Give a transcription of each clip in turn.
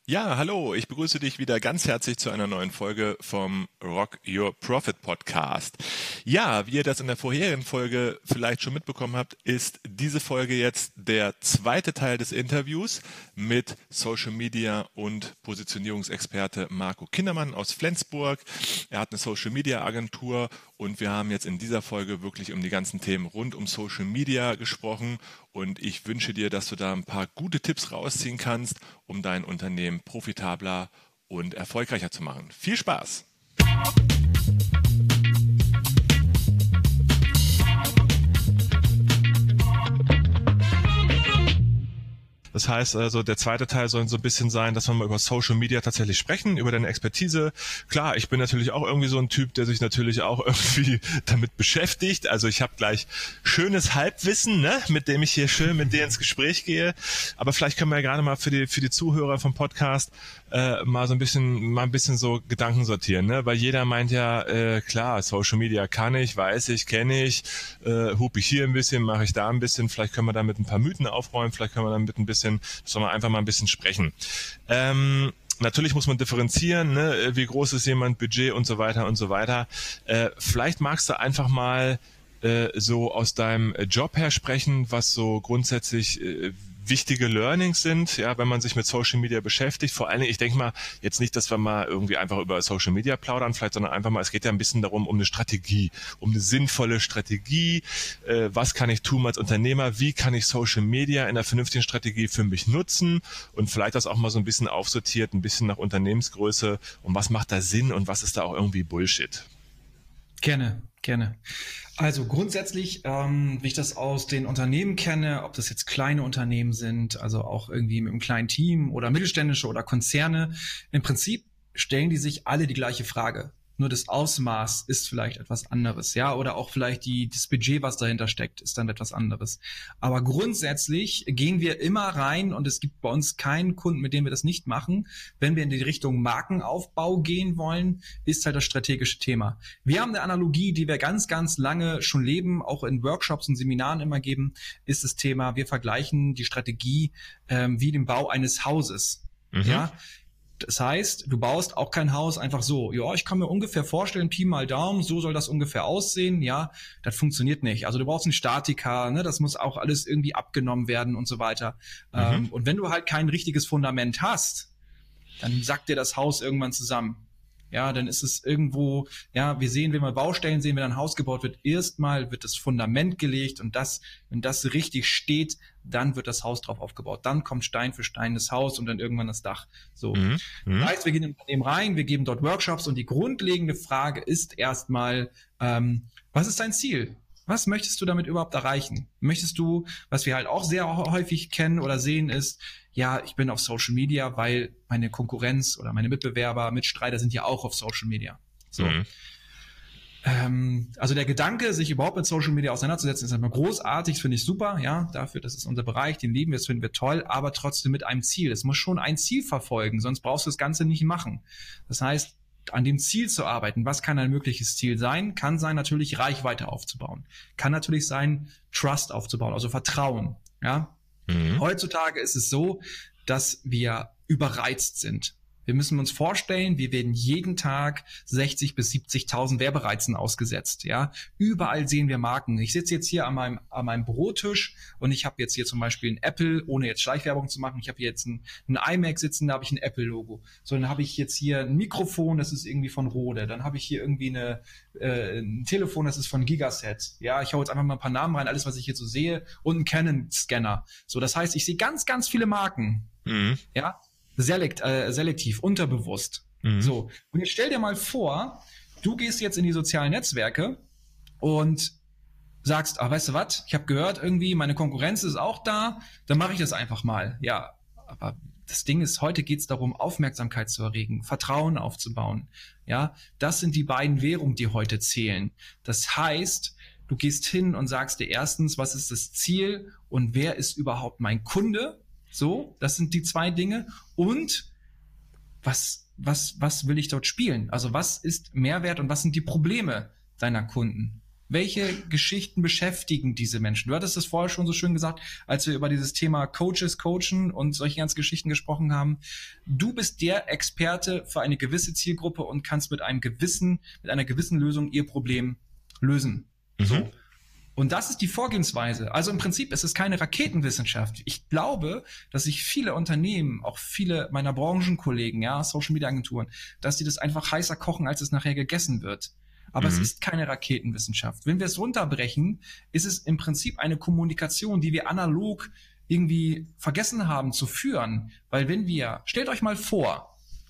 Ja, hallo, ich begrüße dich wieder ganz herzlich zu einer neuen Folge vom Rock Your Profit Podcast. Ja, wie ihr das in der vorherigen Folge vielleicht schon mitbekommen habt, ist diese Folge jetzt der zweite Teil des Interviews mit Social Media und Positionierungsexperte Marco Kindermann aus Flensburg. Er hat eine Social Media Agentur und wir haben jetzt in dieser Folge wirklich um die ganzen Themen rund um Social Media gesprochen und ich wünsche dir, dass du da ein paar gute Tipps rausziehen kannst, um dein Unternehmen profitabler und erfolgreicher zu machen. Viel Spaß! Das heißt also, der zweite Teil soll so ein bisschen sein, dass wir mal über Social Media tatsächlich sprechen, über deine Expertise. Klar, ich bin natürlich auch irgendwie so ein Typ, der sich natürlich auch irgendwie damit beschäftigt. Also ich habe gleich schönes Halbwissen, ne, mit dem ich hier schön mit dir ins Gespräch gehe. Aber vielleicht können wir ja gerade mal für die Zuhörer vom Podcast mal ein bisschen so Gedanken sortieren, ne? Weil jeder meint ja, klar, Social Media kann ich, weiß ich, kenne ich, hupe ich hier ein bisschen, mache ich da ein bisschen, vielleicht können wir damit ein paar Mythen aufräumen, vielleicht können wir damit ein bisschen, sollen wir einfach mal ein bisschen sprechen. Natürlich muss man differenzieren, ne? Wie groß ist jemand, Budget und so weiter und so weiter. Vielleicht magst du einfach mal so aus deinem Job her sprechen, was so grundsätzlich wichtige Learnings sind, ja, wenn man sich mit Social Media beschäftigt. Vor allen Dingen, ich denke mal, jetzt nicht, dass wir mal irgendwie einfach über Social Media plaudern, vielleicht, sondern einfach mal, es geht ja ein bisschen darum, um eine Strategie, um eine sinnvolle Strategie. Was kann ich tun als Unternehmer? Wie kann ich Social Media in einer vernünftigen Strategie für mich nutzen? Und vielleicht das auch mal so ein bisschen aufsortiert, ein bisschen nach Unternehmensgröße. Und was macht da Sinn und was ist da auch irgendwie Bullshit? Gerne, gerne. Also grundsätzlich, wie ich das aus den Unternehmen kenne, ob das jetzt kleine Unternehmen sind, also auch irgendwie mit einem kleinen Team oder mittelständische oder Konzerne, im Prinzip stellen die sich alle die gleiche Frage. Nur das Ausmaß ist vielleicht etwas anderes, ja, oder auch vielleicht das Budget, was dahinter steckt, ist dann etwas anderes. Aber grundsätzlich gehen wir immer rein und es gibt bei uns keinen Kunden, mit dem wir das nicht machen. Wenn wir in die Richtung Markenaufbau gehen wollen, ist halt das strategische Thema. Wir haben eine Analogie, die wir ganz, ganz lange schon leben, auch in Workshops und Seminaren immer geben, ist das Thema, wir vergleichen die Strategie wie den Bau eines Hauses. Ja, das heißt, du baust auch kein Haus einfach so. Ja, ich kann mir ungefähr vorstellen, Pi mal Daumen, so soll das ungefähr aussehen. Ja, das funktioniert nicht. Also du brauchst einen Statiker, ne? Das muss auch alles irgendwie abgenommen werden und so weiter. Und wenn du halt kein richtiges Fundament hast, dann sackt dir das Haus irgendwann zusammen. Ja, dann ist es irgendwo, ja, wir sehen, wenn wir Baustellen sehen, wenn ein Haus gebaut wird, erstmal wird das Fundament gelegt und wenn das richtig steht, dann wird das Haus drauf aufgebaut. Dann kommt Stein für Stein das Haus und dann irgendwann das Dach. So. Das heißt, wir gehen in ein Unternehmen rein, wir geben dort Workshops und die grundlegende Frage ist erstmal, was ist dein Ziel? Was möchtest du damit überhaupt erreichen? Möchtest du, was wir halt auch sehr häufig kennen oder sehen, ist, ja, ich bin auf Social Media, weil meine Konkurrenz oder meine Mitbewerber, Mitstreiter sind ja auch auf Social Media. So. Also der Gedanke, sich überhaupt mit Social Media auseinanderzusetzen, ist einfach großartig, finde ich super, ja, dafür, das ist unser Bereich, den lieben wir, das finden wir toll, aber trotzdem mit einem Ziel. Es muss schon ein Ziel verfolgen, sonst brauchst du das Ganze nicht machen. Das heißt, an dem Ziel zu arbeiten, was kann ein mögliches Ziel sein? Kann sein, natürlich Reichweite aufzubauen. Kann natürlich sein, Trust aufzubauen, also Vertrauen, ja. Heutzutage ist es so, dass wir überreizt sind. Wir müssen uns vorstellen, wir werden jeden Tag 60 bis 70.000 Werbereizen ausgesetzt. Ja, überall sehen wir Marken. Ich sitze jetzt hier an meinem Bürotisch und ich habe jetzt hier zum Beispiel ein Apple, ohne jetzt Schleichwerbung zu machen. Ich habe hier jetzt ein iMac sitzen, da habe ich ein Apple-Logo. So, dann habe ich jetzt hier ein Mikrofon, das ist irgendwie von Rode. Dann habe ich hier irgendwie ein Telefon, das ist von Gigaset. Ja, ich hau jetzt einfach mal ein paar Namen rein, alles, was ich hier so sehe, und einen Canon-Scanner. So, das heißt, ich sehe ganz, ganz viele Marken. Ja. Selektiv, unterbewusst. So. Und jetzt stell dir mal vor, du gehst jetzt in die sozialen Netzwerke und sagst, weißt du was, ich habe gehört, irgendwie meine Konkurrenz ist auch da, dann mache ich das einfach mal. Ja, aber das Ding ist, heute geht es darum, Aufmerksamkeit zu erregen, Vertrauen aufzubauen. Ja, das sind die beiden Währungen, die heute zählen. Das heißt, du gehst hin und sagst dir erstens, was ist das Ziel und wer ist überhaupt mein Kunde? So, das sind die zwei Dinge. Und was will ich dort spielen? Also was ist Mehrwert und was sind die Probleme deiner Kunden? Welche Geschichten beschäftigen diese Menschen? Du hattest es vorher schon so schön gesagt, als wir über dieses Thema Coaches, Coachen und solche ganzen Geschichten gesprochen haben. Du bist der Experte für eine gewisse Zielgruppe und kannst mit einer gewissen Lösung ihr Problem lösen. So. Und das ist die Vorgehensweise. Also im Prinzip ist es keine Raketenwissenschaft. Ich glaube, dass sich viele Unternehmen, auch viele meiner Branchenkollegen, ja, Social Media Agenturen, dass die das einfach heißer kochen, als es nachher gegessen wird. Aber es ist keine Raketenwissenschaft. Wenn wir es runterbrechen, ist es im Prinzip eine Kommunikation, die wir analog irgendwie vergessen haben zu führen. Weil stellt euch mal vor,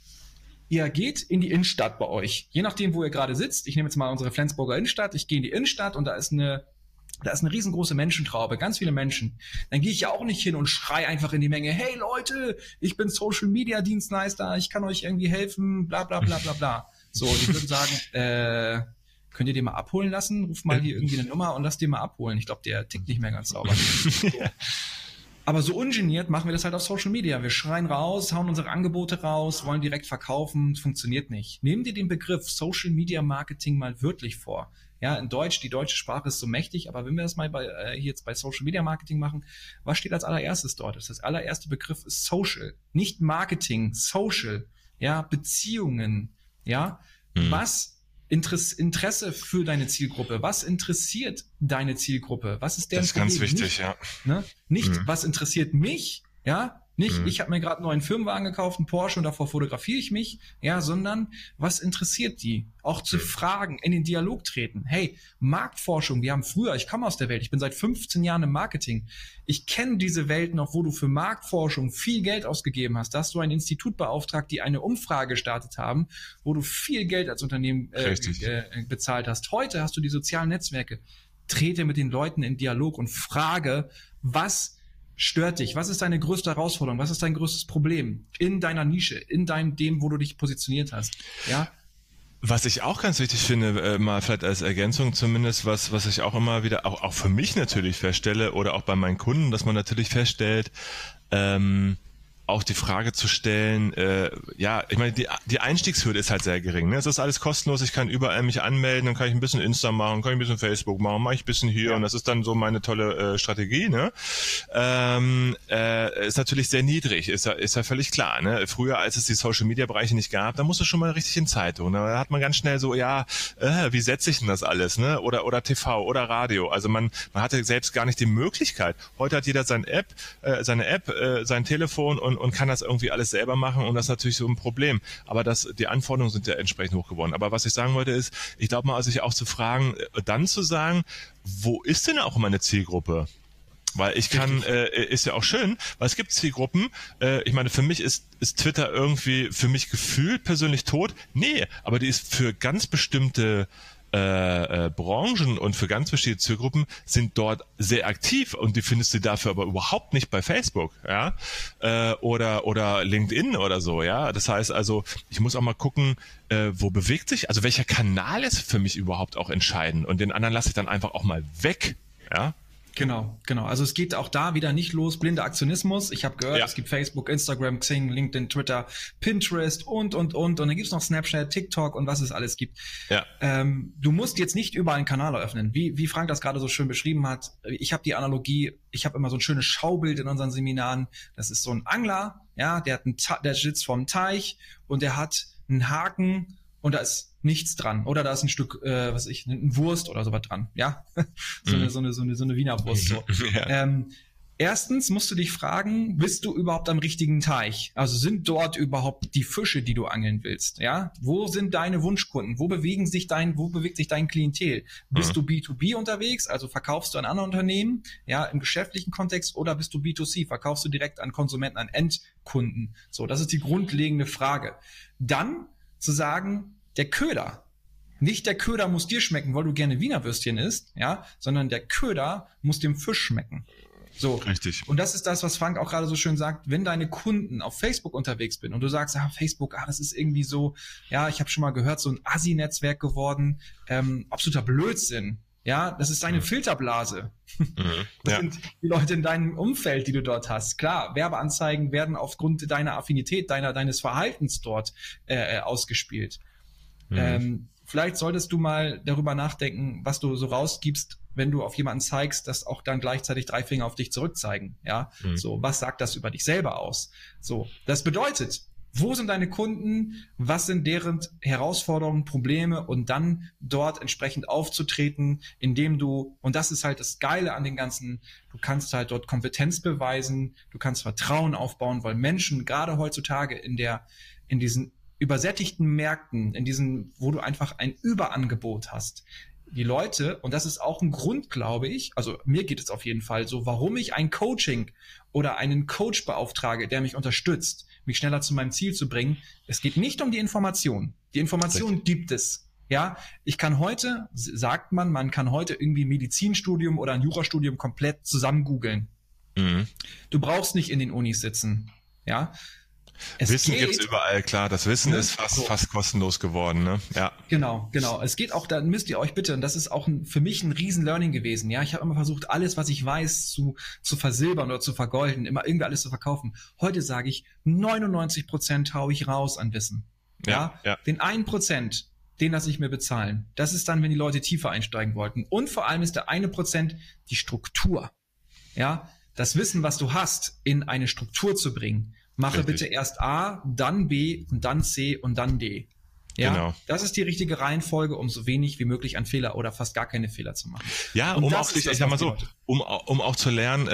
ihr geht in die Innenstadt bei euch, je nachdem, wo ihr gerade sitzt. Ich nehme jetzt mal unsere Flensburger Innenstadt. Ich gehe in die Innenstadt und da ist eine riesengroße Menschentraube, ganz viele Menschen. Dann gehe ich ja auch nicht hin und schrei einfach in die Menge, hey Leute, ich bin Social Media Dienstleister, ich kann euch irgendwie helfen, bla bla bla bla bla. So, die würden sagen, könnt ihr den mal abholen lassen? Ruf mal hier irgendwie eine Nummer und lasst den mal abholen. Ich glaube, der tickt nicht mehr ganz sauber. So. Aber so ungeniert machen wir das halt auf Social Media. Wir schreien raus, hauen unsere Angebote raus, wollen direkt verkaufen, funktioniert nicht. Nehmen dir den Begriff Social Media Marketing mal wörtlich vor. Ja, in Deutsch, die deutsche Sprache ist so mächtig, aber wenn wir das mal jetzt bei Social Media Marketing machen, was steht als allererstes dort? Das allererste Begriff ist Social, nicht Marketing, Social, ja, Beziehungen, ja, was Interesse für deine Zielgruppe, was interessiert deine Zielgruppe, was ist deren Das ist ganz wichtig, ja. Ne? Nicht, was interessiert mich, ja, nicht, ich habe mir gerade einen neuen Firmenwagen gekauft, einen Porsche und davor fotografiere ich mich, ja, sondern was interessiert die? Auch zu fragen, in den Dialog treten. Hey, Marktforschung, ich komme aus der Welt, ich bin seit 15 Jahren im Marketing. Ich kenne diese Welt noch, wo du für Marktforschung viel Geld ausgegeben hast. Da hast du ein Institut beauftragt, die eine Umfrage gestartet haben, wo du viel Geld als Unternehmen bezahlt hast. Heute hast du die sozialen Netzwerke. Trete mit den Leuten in Dialog und frage, was stört dich? Was ist deine größte Herausforderung? Was ist dein größtes Problem in deiner Nische, in dem, wo du dich positioniert hast? Ja. Was ich auch ganz wichtig finde, mal vielleicht als Ergänzung zumindest, was ich auch immer wieder, auch für mich natürlich feststelle oder auch bei meinen Kunden, dass man natürlich feststellt, auch die Frage zu stellen, ich meine, die Einstiegshürde ist halt sehr gering. Ne? Es ist alles kostenlos, ich kann überall mich anmelden, dann kann ich ein bisschen Insta machen, kann ich ein bisschen Facebook machen, mache ich ein bisschen hier und das ist dann so meine tolle Strategie. Ne? Ist natürlich sehr niedrig, ist ja völlig klar. Ne? Früher, als es die Social-Media-Bereiche nicht gab, da musste schon mal richtig in Zeitung. Da hat man ganz schnell so, wie setze ich denn das alles? Ne? Oder TV oder Radio. Also man hatte selbst gar nicht die Möglichkeit. Heute hat jeder seine App, sein Telefon und kann das irgendwie alles selber machen und das ist natürlich so ein Problem. Aber die Anforderungen sind ja entsprechend hoch geworden. Aber was ich sagen wollte ist, ich glaube mal, sich auch zu fragen, dann zu sagen, wo ist denn auch meine Zielgruppe? Weil ich kann, ist ja auch schön, weil es gibt Zielgruppen, ich meine, für mich ist Twitter irgendwie, für mich gefühlt persönlich tot. Nee, aber die ist für ganz bestimmte Branchen und für ganz bestimmte Zielgruppen sind dort sehr aktiv und die findest du dafür aber überhaupt nicht bei Facebook, ja, oder LinkedIn oder so, ja. Das heißt also, ich muss auch mal gucken, wo bewegt sich, also welcher Kanal ist für mich überhaupt auch entscheidend und den anderen lasse ich dann einfach auch mal weg, ja. Genau. Also es geht auch da wieder nicht los, blinder Aktionismus. Ich habe gehört, es gibt Facebook, Instagram, Xing, LinkedIn, Twitter, Pinterest und. Und dann gibt's noch Snapchat, TikTok und was es alles gibt. Ja. Du musst jetzt nicht überall einen Kanal eröffnen. Wie Frank das gerade so schön beschrieben hat, ich habe die Analogie, ich habe immer so ein schönes Schaubild in unseren Seminaren. Das ist so ein Angler, ja, der sitzt vorm Teich und der hat einen Haken und da ist nichts dran. Oder da ist ein Stück, ein Wurst oder sowas dran. Ja, so eine Wiener Wurst. So. Ja. Erstens musst du dich fragen, bist du überhaupt am richtigen Teich? Also sind dort überhaupt die Fische, die du angeln willst? Ja, wo sind deine Wunschkunden? Wo bewegt sich dein Klientel? Bist du B2B unterwegs? Also verkaufst du an andere Unternehmen? Ja, im geschäftlichen Kontext oder bist du B2C? Verkaufst du direkt an Konsumenten, an Endkunden? So, das ist die grundlegende Frage. Dann zu sagen, der Köder. Nicht der Köder muss dir schmecken, weil du gerne Wiener Würstchen isst, ja, sondern der Köder muss dem Fisch schmecken. So. Richtig. Und das ist das, was Frank auch gerade so schön sagt, wenn deine Kunden auf Facebook unterwegs sind und du sagst, Facebook, das ist irgendwie so, ja, ich habe schon mal gehört, so ein Assi-Netzwerk geworden, absoluter Blödsinn. Ja, das ist deine Filterblase. Das sind die Leute in deinem Umfeld, die du dort hast. Klar, Werbeanzeigen werden aufgrund deiner Affinität, deines Verhaltens dort ausgespielt. vielleicht solltest du mal darüber nachdenken, was du so rausgibst, wenn du auf jemanden zeigst, dass auch dann gleichzeitig 3 Finger auf dich zurückzeigen. Ja, so, was sagt das über dich selber aus? So, das bedeutet, wo sind deine Kunden? Was sind deren Herausforderungen, Probleme? Und dann dort entsprechend aufzutreten, indem du, und das ist halt das Geile an den ganzen, du kannst halt dort Kompetenz beweisen, du kannst Vertrauen aufbauen, weil Menschen gerade heutzutage in diesen übersättigten Märkten, in diesen, wo du einfach ein Überangebot hast, die Leute, und das ist auch ein Grund, glaube ich, also mir geht es auf jeden Fall so, warum ich ein Coaching oder einen Coach beauftrage, der mich unterstützt, mich schneller zu meinem Ziel zu bringen. Es geht nicht um die Information. Die Information gibt es. Ja, ich kann heute, sagt man kann heute irgendwie Medizinstudium oder ein Jurastudium komplett zusammen googeln. Du brauchst nicht in den Unis sitzen. Ja. Wissen gibt's überall, klar. Das Wissen ist fast kostenlos geworden, ne? Ja. Genau. Es geht auch, da müsst ihr euch bitte, und das ist auch für mich ein riesen Learning gewesen. Ja, ich habe immer versucht, alles, was ich weiß, zu versilbern oder zu vergolden, immer irgendwie alles zu verkaufen. Heute sage ich, 99% hau ich raus an Wissen. Ja. Den 1%, den lasse ich mir bezahlen. Das ist dann, wenn die Leute tiefer einsteigen wollten. Und vor allem ist der 1% die Struktur. Ja, das Wissen, was du hast, in eine Struktur zu bringen. Mache bitte erst A, dann B und dann C und dann D. Ja, genau. Das ist die richtige Reihenfolge, um so wenig wie möglich an Fehler oder fast gar keine Fehler zu machen. Ja, um auch, ich sag mal so, um auch zu lernen,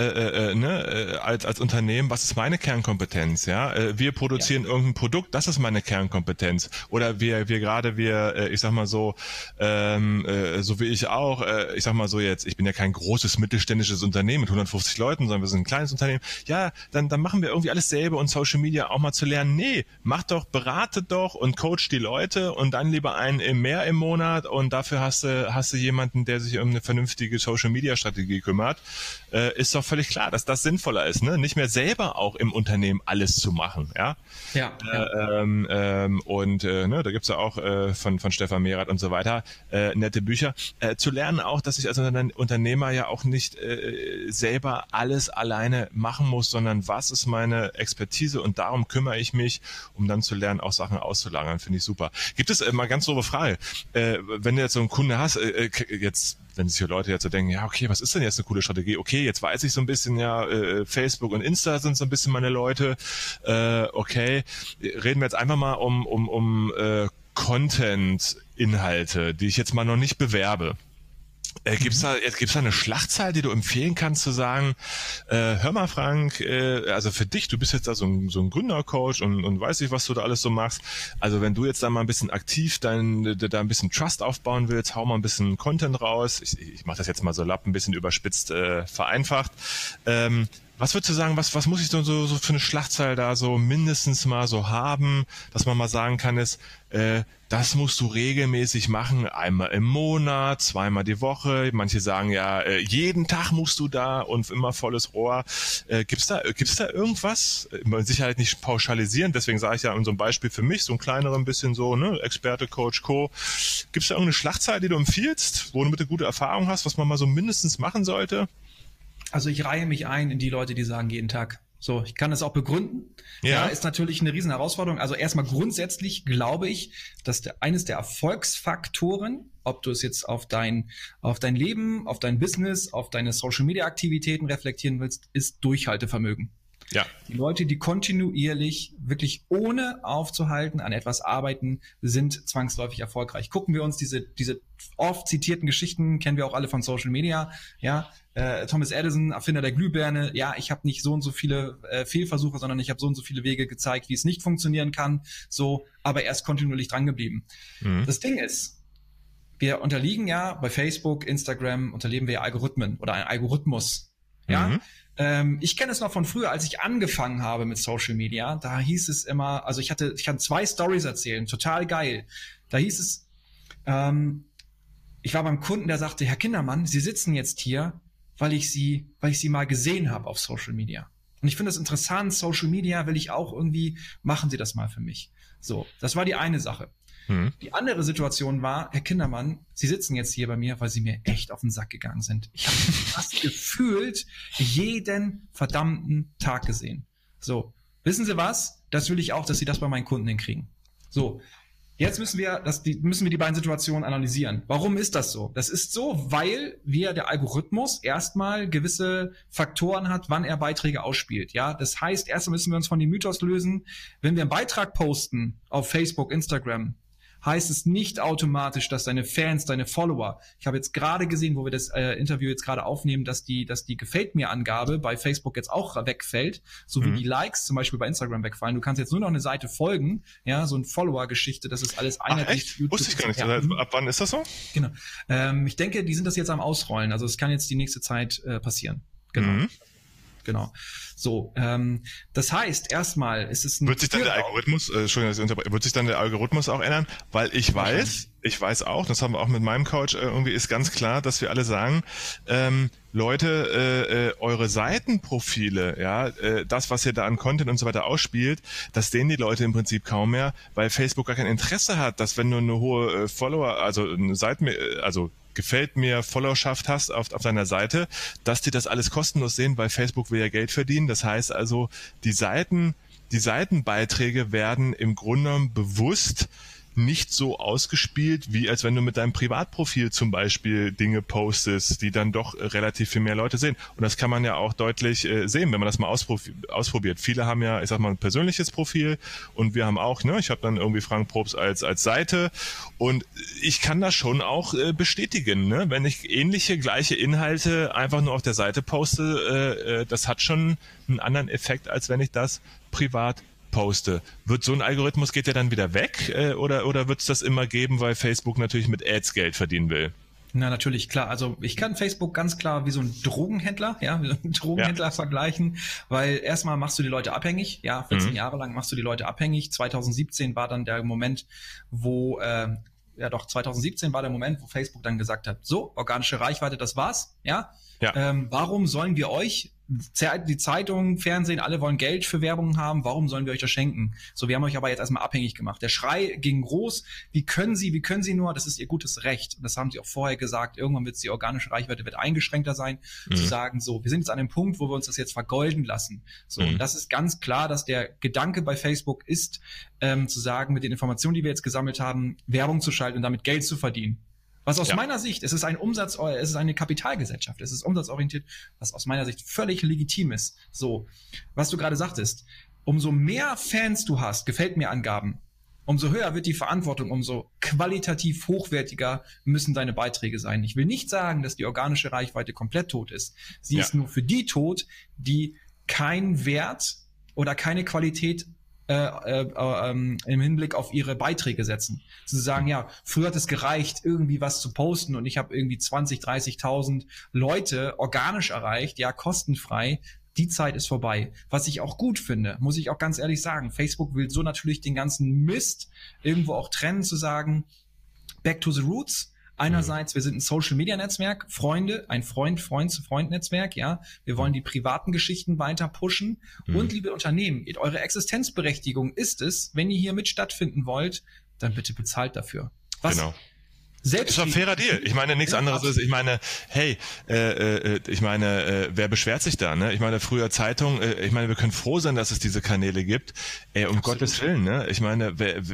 als Unternehmen, was ist meine Kernkompetenz? Ja, wir produzieren irgendein Produkt, das ist meine Kernkompetenz. Oder ich sag mal so, so wie ich auch, ich sag mal so jetzt, ich bin ja kein großes mittelständisches Unternehmen mit 150 Leuten, sondern wir sind ein kleines Unternehmen. Ja, dann machen wir irgendwie alles selber und Social Media auch mal zu lernen. Nee, berate doch und coach die Leute und dann lieber einen mehr im Monat und dafür hast du jemanden, der sich um eine vernünftige Social-Media-Strategie kümmert. Ist doch völlig klar, dass das sinnvoller ist, ne? Nicht mehr selber auch im Unternehmen alles zu machen, ja? Ja. Da gibt's ja auch von Stefan Merath und so weiter nette Bücher. Zu lernen auch, dass ich als Unternehmer ja auch nicht selber alles alleine machen muss, sondern was ist meine Expertise und darum kümmere ich mich, um dann zu lernen, auch Sachen auszulagern. Finde ich super. Gibt es mal ganz doofe Frage, wenn du jetzt so einen Kunde hast, jetzt, wenn sich hier Leute jetzt so denken, ja okay, was ist denn jetzt eine coole Strategie? Okay, jetzt weiß ich so ein bisschen, ja, Facebook und Insta sind so ein bisschen meine Leute. Okay, reden wir jetzt einfach mal um Content-Inhalte, die ich jetzt mal noch nicht bewerbe. Gibt's da eine Schlachtzahl, die du empfehlen kannst, zu sagen, hör mal Frank, also für dich, du bist jetzt da so ein Gründercoach und weiß nicht, was du da alles so machst. Also wenn du jetzt da mal ein bisschen aktiv da ein bisschen Trust aufbauen willst, hau mal ein bisschen Content raus. Ich mache das jetzt mal so ein bisschen überspitzt vereinfacht. Was würdest du sagen, was muss ich so für eine Schlachtzahl da so mindestens mal so haben, dass man mal sagen kann, das musst du regelmäßig machen, einmal im Monat, zweimal die Woche. Manche sagen ja, jeden Tag musst du da und immer volles Rohr. Gibt's da irgendwas? Mit Sicherheit nicht pauschalisieren, deswegen sage ich ja in so einem Beispiel für mich, so ein kleineres ein bisschen so, ne, Experte, Coach, Co. Gibt's da irgendeine Schlachtzahl, die du empfiehlst, wo du mit gute Erfahrung hast, was man mal so mindestens machen sollte? Also ich reihe mich ein in die Leute, die sagen jeden Tag. So, ich kann das auch begründen. Ja, ist natürlich eine riesen Herausforderung. Also erstmal grundsätzlich glaube ich, dass eines der Erfolgsfaktoren, ob du es jetzt auf dein Leben, auf dein Business, auf deine Social-Media-Aktivitäten reflektieren willst, ist Durchhaltevermögen. Ja. Die Leute, die kontinuierlich, wirklich ohne aufzuhalten an etwas arbeiten, sind zwangsläufig erfolgreich. Gucken wir uns diese oft zitierten Geschichten, kennen wir auch alle von Social Media, ja, Thomas Edison, Erfinder der Glühbirne, ja, ich habe nicht so und so viele Fehlversuche, sondern ich habe so und so viele Wege gezeigt, wie es nicht funktionieren kann, so, aber er ist kontinuierlich dran geblieben. Das Ding ist, wir unterliegen ja bei Facebook, Instagram, unterleben wir ja Algorithmen oder einen Algorithmus, ja. Ich kenne es noch von früher, als ich angefangen habe mit Social Media, da hieß es immer, also ich kann 2 Stories erzählen, total geil. Da hieß es, ich war beim Kunden, der sagte, Herr Kindermann, Sie sitzen jetzt hier, weil ich Sie mal gesehen habe auf Social Media. Und ich finde das interessant, Social Media will ich auch irgendwie, machen Sie das mal für mich. So, das war die eine Sache. Die andere Situation war, Herr Kindermann, Sie sitzen jetzt hier bei mir, weil Sie mir echt auf den Sack gegangen sind. Ich habe das gefühlt jeden verdammten Tag gesehen. So, wissen Sie was? Das will ich auch, dass Sie das bei meinen Kunden hinkriegen. So, Jetzt müssen wir die beiden Situationen analysieren. Warum ist das so? Das ist so, weil der Algorithmus erstmal gewisse Faktoren hat, wann er Beiträge ausspielt. Ja, das heißt, erstmal müssen wir uns von dem Mythos lösen, wenn wir einen Beitrag posten auf Facebook, Instagram, heißt es nicht automatisch, dass deine Fans, deine Follower, ich habe jetzt gerade gesehen, wo wir das Interview jetzt gerade aufnehmen, dass die Gefällt mir Angabe bei Facebook jetzt auch wegfällt, so wie die Likes zum Beispiel bei Instagram wegfallen. Du kannst jetzt nur noch eine Seite folgen, ja, so ein Follower-Geschichte, das ist alles einheitlich. Echt? Wusste ich gar nicht. Ja. Ab wann ist das so? Genau. Ich denke, die sind das jetzt am Ausrollen, also es kann jetzt die nächste Zeit passieren. Genau. Genau. So, das heißt, erstmal ist es ein... Wird sich dann der Algorithmus, wird sich dann der Algorithmus auch ändern? Weil ich weiß auch, das haben wir auch mit meinem Coach irgendwie, ist ganz klar, dass wir alle sagen, Leute, eure Seitenprofile, ja, das, was ihr da an Content und so weiter ausspielt, das sehen die Leute im Prinzip kaum mehr, weil Facebook gar kein Interesse hat, dass wenn du eine hohe gefällt mir Followerschaft hast auf deiner Seite, dass die das alles kostenlos sehen, weil Facebook will ja Geld verdienen. Das heißt also, die Seitenbeiträge werden im Grunde genommen bewusst nicht so ausgespielt, wie als wenn du mit deinem Privatprofil zum Beispiel Dinge postest, die dann doch relativ viel mehr Leute sehen. Und das kann man ja auch deutlich sehen, wenn man das mal ausprobiert. Viele haben ja, ich sag mal, ein persönliches Profil und wir haben auch, ne, ich habe dann irgendwie Frank Probst als Seite und ich kann das schon auch bestätigen, ne, wenn ich gleiche Inhalte einfach nur auf der Seite poste, das hat schon einen anderen Effekt, als wenn ich das privat poste. Wird so ein Algorithmus, geht der dann wieder weg oder wird es das immer geben, weil Facebook natürlich mit Ads Geld verdienen will? Na, natürlich, klar. Also ich kann Facebook ganz klar wie so ein Drogenhändler, vergleichen, weil erstmal machst du die Leute abhängig, 14 Jahre lang machst du die Leute abhängig. 2017 war dann der Moment, wo 2017 war der Moment, wo Facebook dann gesagt hat, so, organische Reichweite, das war's, ja. Warum sollen wir euch, die Zeitungen, Fernsehen, alle wollen Geld für Werbung haben, warum sollen wir euch das schenken? So, wir haben euch aber jetzt erstmal abhängig gemacht. Der Schrei ging groß, wie können Sie nur, das ist Ihr gutes Recht. Und das haben Sie auch vorher gesagt, irgendwann wird die organische Reichweite eingeschränkter sein, zu sagen, so, wir sind jetzt an dem Punkt, wo wir uns das jetzt vergolden lassen. So, und das ist ganz klar, dass der Gedanke bei Facebook ist, zu sagen, mit den Informationen, die wir jetzt gesammelt haben, Werbung zu schalten und damit Geld zu verdienen. Was aus meiner Sicht, es ist eine Kapitalgesellschaft, es ist umsatzorientiert, was aus meiner Sicht völlig legitim ist. So, was du gerade sagtest, umso mehr Fans du hast, gefällt mir Angaben, umso höher wird die Verantwortung, umso qualitativ hochwertiger müssen deine Beiträge sein. Ich will nicht sagen, dass die organische Reichweite komplett tot ist. Sie ist nur für die tot, die keinen Wert oder keine Qualität im Hinblick auf ihre Beiträge setzen. Zu sagen, ja, früher hat es gereicht, irgendwie was zu posten und ich habe irgendwie 20.000, 30.000 Leute organisch erreicht, ja, kostenfrei. Die Zeit ist vorbei. Was ich auch gut finde, muss ich auch ganz ehrlich sagen, Facebook will so natürlich den ganzen Mist irgendwo auch trennen, zu sagen, back to the roots. Einerseits, wir sind ein Social-Media-Netzwerk, ein Freund-zu-Freund-Netzwerk, ja. Wir wollen die privaten Geschichten weiter pushen. Und, liebe Unternehmen, eure Existenzberechtigung ist es, wenn ihr hier mit stattfinden wollt, dann bitte bezahlt dafür. Genau. Ist doch ein fairer Deal. Ich meine, nichts anderes ist, ich meine, hey, wer beschwert sich da, ne? Ich meine, früher Zeitung, wir können froh sein, dass es diese Kanäle gibt. Gottes Willen, ne? Ich meine,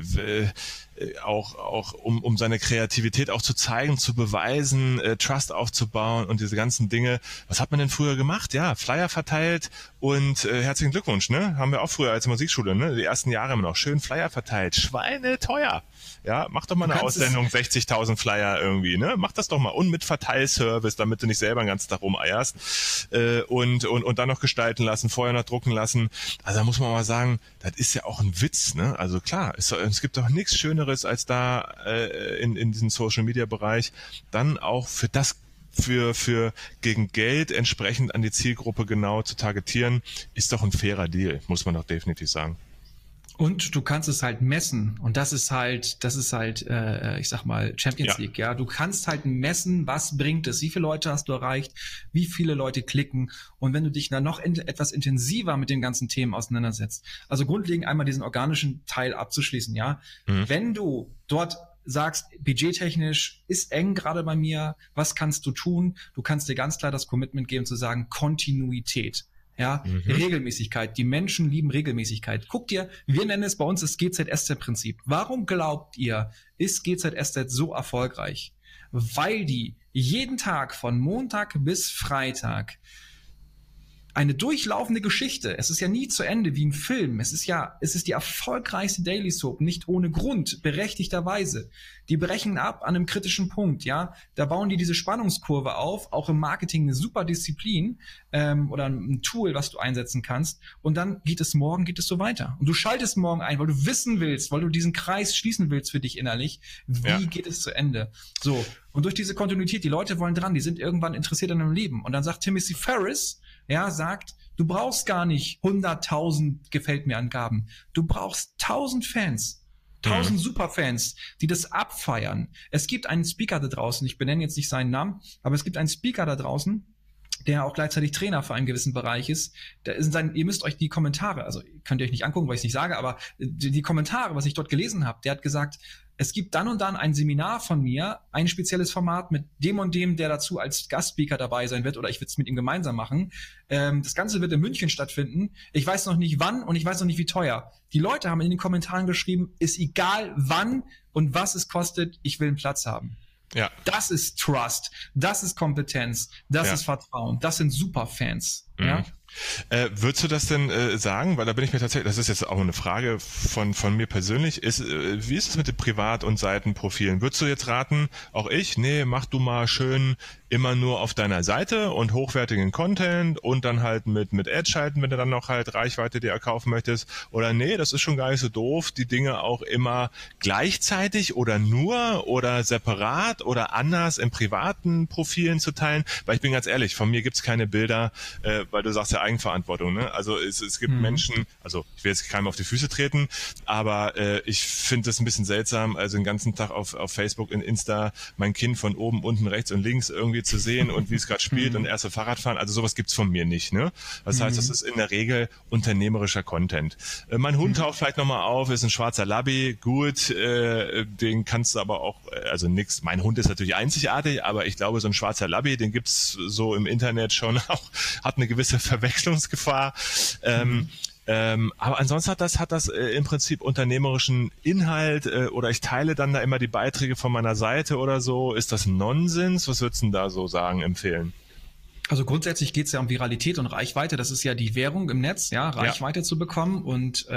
auch um seine Kreativität auch zu zeigen, zu beweisen, Trust aufzubauen und diese ganzen Dinge. Was hat man denn früher gemacht? Ja, Flyer verteilt und herzlichen Glückwunsch, ne? Haben wir auch früher als Musikschule, ne? Die ersten Jahre immer noch schön Flyer verteilt. Schweineteuer. Ja, mach doch mal eine Aussendung, 60.000 Flyer irgendwie, ne? Mach das doch mal. Und mit Verteilservice, damit du nicht selber den ganzen Tag rumeierst. Und dann noch gestalten lassen, vorher noch drucken lassen. Also da muss man mal sagen, das ist ja auch ein Witz, ne? Also klar, es gibt doch nichts Schöneres, als da in diesem Social-Media-Bereich dann auch für gegen Geld entsprechend an die Zielgruppe genau zu targetieren, ist doch ein fairer Deal, muss man doch definitiv sagen. Und du kannst es halt messen. Und das ist halt, ich sag mal, Champions League, ja. Du kannst halt messen, was bringt es, wie viele Leute hast du erreicht, wie viele Leute klicken. Und wenn du dich dann noch etwas intensiver mit den ganzen Themen auseinandersetzt, also grundlegend einmal diesen organischen Teil abzuschließen, ja. Wenn du dort sagst, budgettechnisch ist eng gerade bei mir, was kannst du tun? Du kannst dir ganz klar das Commitment geben zu sagen, Kontinuität. Ja, Regelmäßigkeit. Die Menschen lieben Regelmäßigkeit. Guckt ihr, wir nennen es bei uns das GZSZ-Prinzip. Warum glaubt ihr, ist GZSZ so erfolgreich? Weil die jeden Tag von Montag bis Freitag eine durchlaufende Geschichte. Es ist ja nie zu Ende wie ein Film. Es ist die erfolgreichste Daily Soap, nicht ohne Grund, berechtigterweise. Die brechen ab an einem kritischen Punkt, ja. Da bauen die diese Spannungskurve auf, auch im Marketing eine super Disziplin, oder ein Tool, was du einsetzen kannst. Und dann geht es so weiter. Und du schaltest morgen ein, weil du wissen willst, weil du diesen Kreis schließen willst für dich innerlich. Wie geht es zu Ende? So. Und durch diese Kontinuität, die Leute wollen dran, die sind irgendwann interessiert an dem Leben. Und dann sagt Timothy Ferriss, sagt, du brauchst gar nicht 100.000 gefällt mir Angaben. Du brauchst 1.000 Fans. 1.000 Superfans, die das abfeiern. Es gibt einen Speaker da draußen, ich benenne jetzt nicht seinen Namen, aber es gibt einen Speaker da draußen, der auch gleichzeitig Trainer für einen gewissen Bereich ist. Ihr müsst euch die Kommentare, also könnt ihr euch nicht angucken, weil ich es nicht sage, aber die Kommentare, was ich dort gelesen habe, der hat gesagt, es gibt dann und dann ein Seminar von mir, ein spezielles Format mit dem und dem, der dazu als Gastspeaker dabei sein wird, oder ich will es mit ihm gemeinsam machen. Das Ganze wird in München stattfinden. Ich weiß noch nicht wann und ich weiß noch nicht wie teuer. Die Leute haben in den Kommentaren geschrieben, ist egal wann und was es kostet, ich will einen Platz haben. Ja. Das ist Trust, das ist Kompetenz, das ist Vertrauen, das sind Superfans. Ja? Würdest du das denn sagen? Weil da bin ich mir tatsächlich, das ist jetzt auch eine Frage von mir persönlich, wie ist es mit den Privat- und Seitenprofilen? Würdest du jetzt raten, auch ich, nee, mach du mal schön immer nur auf deiner Seite und hochwertigen Content und dann halt mit Ads schalten, wenn du dann noch halt Reichweite dir erkaufen möchtest? Oder nee, das ist schon gar nicht so doof, die Dinge auch immer gleichzeitig oder nur oder separat oder anders in privaten Profilen zu teilen? Weil ich bin ganz ehrlich, von mir gibt's keine Bilder, weil du sagst ja Eigenverantwortung, ne? Also es gibt Menschen, also ich will jetzt keinem auf die Füße treten, aber ich finde das ein bisschen seltsam, also den ganzen Tag auf Facebook und Insta mein Kind von oben, unten, rechts und links irgendwie zu sehen und wie es gerade spielt und erste Fahrradfahren, also sowas gibt's von mir nicht, ne? Das heißt, das ist in der Regel unternehmerischer Content. Mein Hund taucht vielleicht nochmal auf, ist ein schwarzer Labby, gut, den kannst du aber auch, also nix, mein Hund ist natürlich einzigartig, aber ich glaube, so ein schwarzer Labby, den gibt's so im Internet schon auch, hat eine gewisse Verwechslungsgefahr. Aber ansonsten hat das im Prinzip unternehmerischen Inhalt oder ich teile dann da immer die Beiträge von meiner Seite oder so. Ist das Nonsens? Was würdest du denn da so sagen, empfehlen? Also grundsätzlich geht es ja um Viralität und Reichweite. Das ist ja die Währung im Netz, Reichweite zu bekommen. Und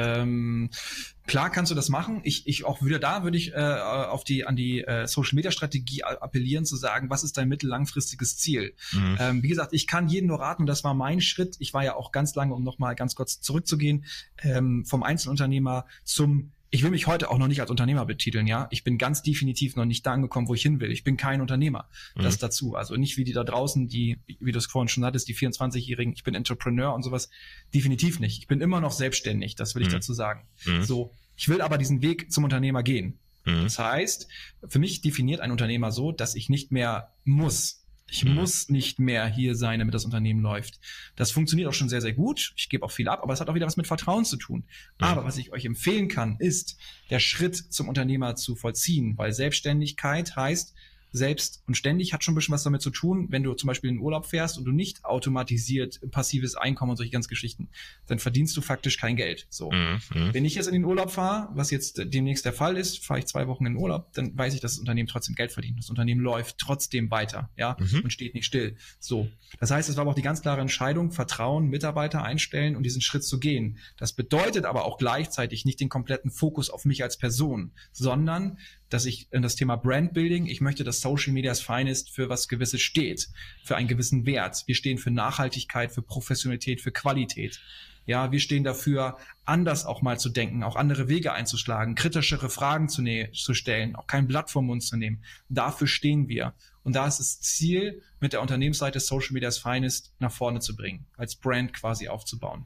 klar kannst du das machen. Ich würde ich an die Social Media Strategie appellieren, zu sagen, was ist dein mittellangfristiges Ziel? Wie gesagt, ich kann jedem nur raten, und das war mein Schritt. Ich war ja auch ganz lange, um nochmal ganz kurz zurückzugehen, vom Einzelunternehmer zum ich will mich heute auch noch nicht als Unternehmer betiteln, ja. Ich bin ganz definitiv noch nicht da angekommen, wo ich hin will. Ich bin kein Unternehmer. Das dazu. Also nicht wie die da draußen, die, wie du es vorhin schon hattest, die 24-Jährigen, ich bin Entrepreneur und sowas. Definitiv nicht. Ich bin immer noch selbstständig. Das will ich dazu sagen. So. Ich will aber diesen Weg zum Unternehmer gehen. Das heißt, für mich definiert ein Unternehmer so, dass ich nicht mehr muss. Ich muss nicht mehr hier sein, damit das Unternehmen läuft. Das funktioniert auch schon sehr, sehr gut. Ich gebe auch viel ab, aber es hat auch wieder was mit Vertrauen zu tun. Aber was ich euch empfehlen kann, ist, der Schritt zum Unternehmer zu vollziehen, weil Selbstständigkeit heißt, selbst und ständig hat schon ein bisschen was damit zu tun, wenn du zum Beispiel in den Urlaub fährst und du nicht automatisiert passives Einkommen und solche ganz Geschichten, dann verdienst du faktisch kein Geld. So. Wenn ich jetzt in den Urlaub fahre, was jetzt demnächst der Fall ist, fahre ich 2 Wochen in den Urlaub, dann weiß ich, dass das Unternehmen trotzdem Geld verdient. Das Unternehmen läuft trotzdem weiter, und steht nicht still. So. Das heißt, es war aber auch die ganz klare Entscheidung, Vertrauen, Mitarbeiter einstellen und diesen Schritt zu gehen. Das bedeutet aber auch gleichzeitig nicht den kompletten Fokus auf mich als Person, sondern dass ich in das Thema Brandbuilding, ich möchte, dass Social Media's Finest für was Gewisses steht, für einen gewissen Wert. Wir stehen für Nachhaltigkeit, für Professionalität, für Qualität. Ja, wir stehen dafür, anders auch mal zu denken, auch andere Wege einzuschlagen, kritischere Fragen zu stellen, auch kein Blatt vom Mund zu nehmen. Dafür stehen wir. Und da ist das Ziel, mit der Unternehmensseite Social Media's Finest nach vorne zu bringen, als Brand quasi aufzubauen.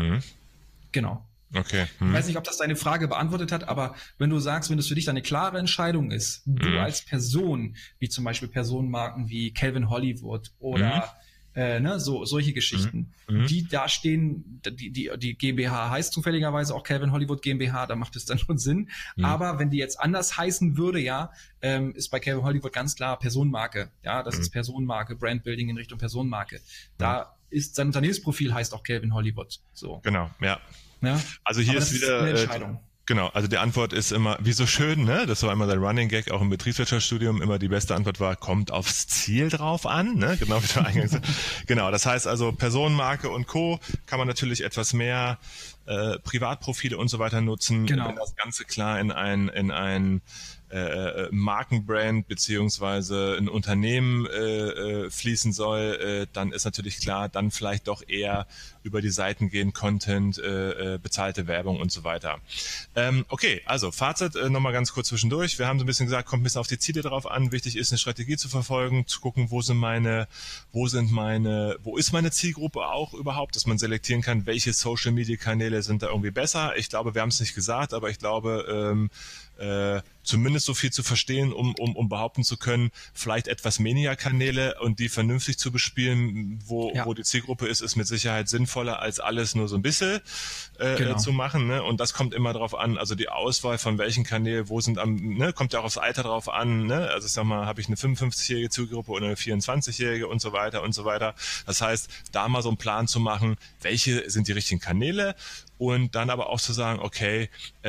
Genau. Okay. Ich weiß nicht, ob das deine Frage beantwortet hat, aber wenn du sagst, wenn das für dich eine klare Entscheidung ist, du als Person, wie zum Beispiel Personenmarken wie Calvin Hollywood oder solche Geschichten, die da stehen, die GmbH heißt zufälligerweise auch Calvin Hollywood GmbH, da macht es dann schon Sinn. Aber wenn die jetzt anders heißen würde, ist bei Calvin Hollywood ganz klar Personenmarke. Ja, das ist Personenmarke, Brandbuilding in Richtung Personenmarke. Da ist sein Unternehmensprofil heißt auch Calvin Hollywood. So. Genau, ja. Also hier aber ist wieder eine Entscheidung. Genau, also die Antwort ist immer, wie so schön, ne? Das war immer der Running Gag, auch im Betriebswirtschaftsstudium, immer die beste Antwort war, kommt aufs Ziel drauf an, ne? Genau wie du eingangs Genau, das heißt also Personenmarke und Co. kann man natürlich etwas mehr Privatprofile und so weiter nutzen, genau. Wenn das Ganze klar in ein Markenbrand beziehungsweise ein Unternehmen fließen soll, dann ist natürlich klar, dann vielleicht doch eher über die Seiten gehen, Content, bezahlte Werbung und so weiter. Okay, also Fazit nochmal ganz kurz zwischendurch. Wir haben so ein bisschen gesagt, kommt ein bisschen auf die Ziele drauf an. Wichtig ist, eine Strategie zu verfolgen, zu gucken, wo ist meine Zielgruppe auch überhaupt, dass man selektieren kann, welche Social-Media-Kanäle sind da irgendwie besser. Ich glaube, wir haben es nicht gesagt, aber ich glaube, zumindest so viel zu verstehen, um behaupten zu können, vielleicht etwas weniger Kanäle und die vernünftig zu bespielen, wo die Zielgruppe ist mit Sicherheit sinnvoller, als alles nur so ein bisschen zu machen. Ne? Und das kommt immer drauf an, also die Auswahl von welchen Kanälen, kommt ja auch aufs Alter drauf an. Ne? Also ich sag mal, habe ich eine 55-jährige Zielgruppe oder eine 24-jährige und so weiter und so weiter. Das heißt, da mal so einen Plan zu machen, welche sind die richtigen Kanäle und dann aber auch zu sagen, okay,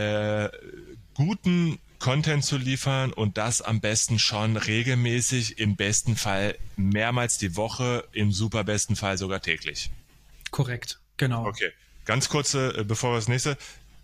guten Content zu liefern und das am besten schon regelmäßig, im besten Fall mehrmals die Woche, im super besten Fall sogar täglich. Korrekt, genau. Okay, ganz kurze, bevor wir das nächste,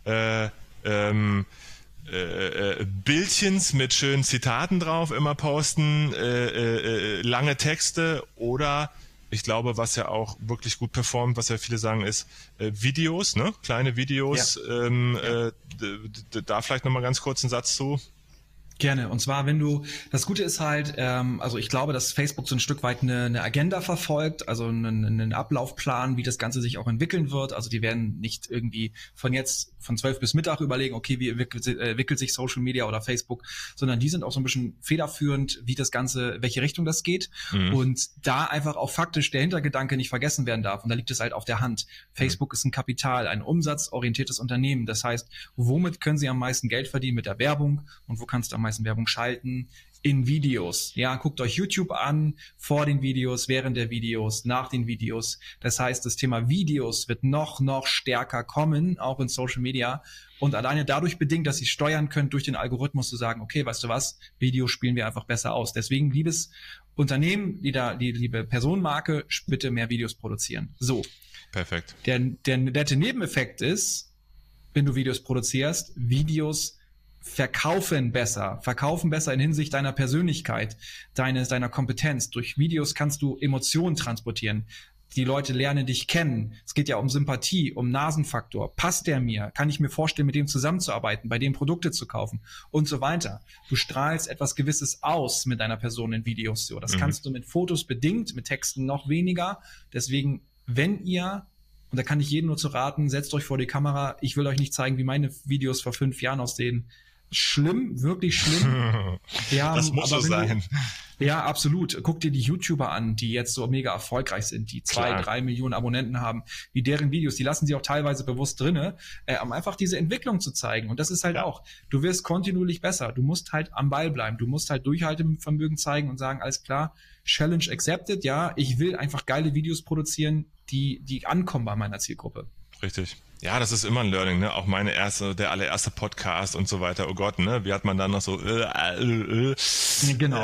Bildchens mit schönen Zitaten drauf immer posten, lange Texte oder ich glaube, was ja auch wirklich gut performt, was ja viele sagen, ist Videos, ne? Kleine Videos. Ja. Da vielleicht nochmal ganz kurz einen Satz zu. Gerne. Und zwar, das Gute ist halt, also ich glaube, dass Facebook so ein Stück weit eine Agenda verfolgt, also einen Ablaufplan, wie das Ganze sich auch entwickeln wird. Also die werden nicht irgendwie von 12 bis Mittag überlegen, okay, wie entwickelt sich Social Media oder Facebook, sondern die sind auch so ein bisschen federführend, welche Richtung das geht. Und da einfach auch faktisch der Hintergedanke nicht vergessen werden darf. Und da liegt es halt auf der Hand. Facebook ist ein Kapital, ein umsatzorientiertes Unternehmen. Das heißt, womit können sie am meisten Geld verdienen? Mit der Werbung. Und wo kannst du am meisten Werbung schalten? In Videos. Ja, guckt euch YouTube an, vor den Videos, während der Videos, nach den Videos. Das heißt, das Thema Videos wird noch stärker kommen, auch in Social Media. Und alleine dadurch bedingt, dass ihr steuern könnt, durch den Algorithmus zu sagen, okay, weißt du was, Videos spielen wir einfach besser aus. Deswegen, liebes Unternehmen, liebe Personenmarke, bitte mehr Videos produzieren. So. Perfekt. Der nette Nebeneffekt ist, wenn du Videos produzierst, Videos verkaufen besser in Hinsicht deiner Persönlichkeit, deiner Kompetenz. Durch Videos kannst du Emotionen transportieren. Die Leute lernen dich kennen. Es geht ja um Sympathie, um Nasenfaktor. Passt der mir? Kann ich mir vorstellen, mit dem zusammenzuarbeiten, bei dem Produkte zu kaufen und so weiter. Du strahlst etwas Gewisses aus mit deiner Person in Videos. So, das kannst du mit Fotos bedingt, mit Texten noch weniger. Deswegen, und da kann ich jedem nur zu raten, setzt euch vor die Kamera. Ich will euch nicht zeigen, wie meine Videos vor 5 Jahren aussehen. Schlimm, wirklich schlimm. Das muss so sein. Ja, absolut. Guck dir die YouTuber an, die jetzt so mega erfolgreich sind, die 2-3 Millionen Abonnenten haben, wie deren Videos, die lassen sie auch teilweise bewusst drinne, um einfach diese Entwicklung zu zeigen. Und das ist halt auch, du wirst kontinuierlich besser. Du musst halt am Ball bleiben. Du musst halt Durchhaltevermögen zeigen und sagen, alles klar, Challenge accepted. Ja, ich will einfach geile Videos produzieren, die ankommen bei meiner Zielgruppe. Richtig. Ja, das ist immer ein Learning, ne? Auch der allererste Podcast und so weiter. Oh Gott, ne? Wie hat man dann noch so Genau.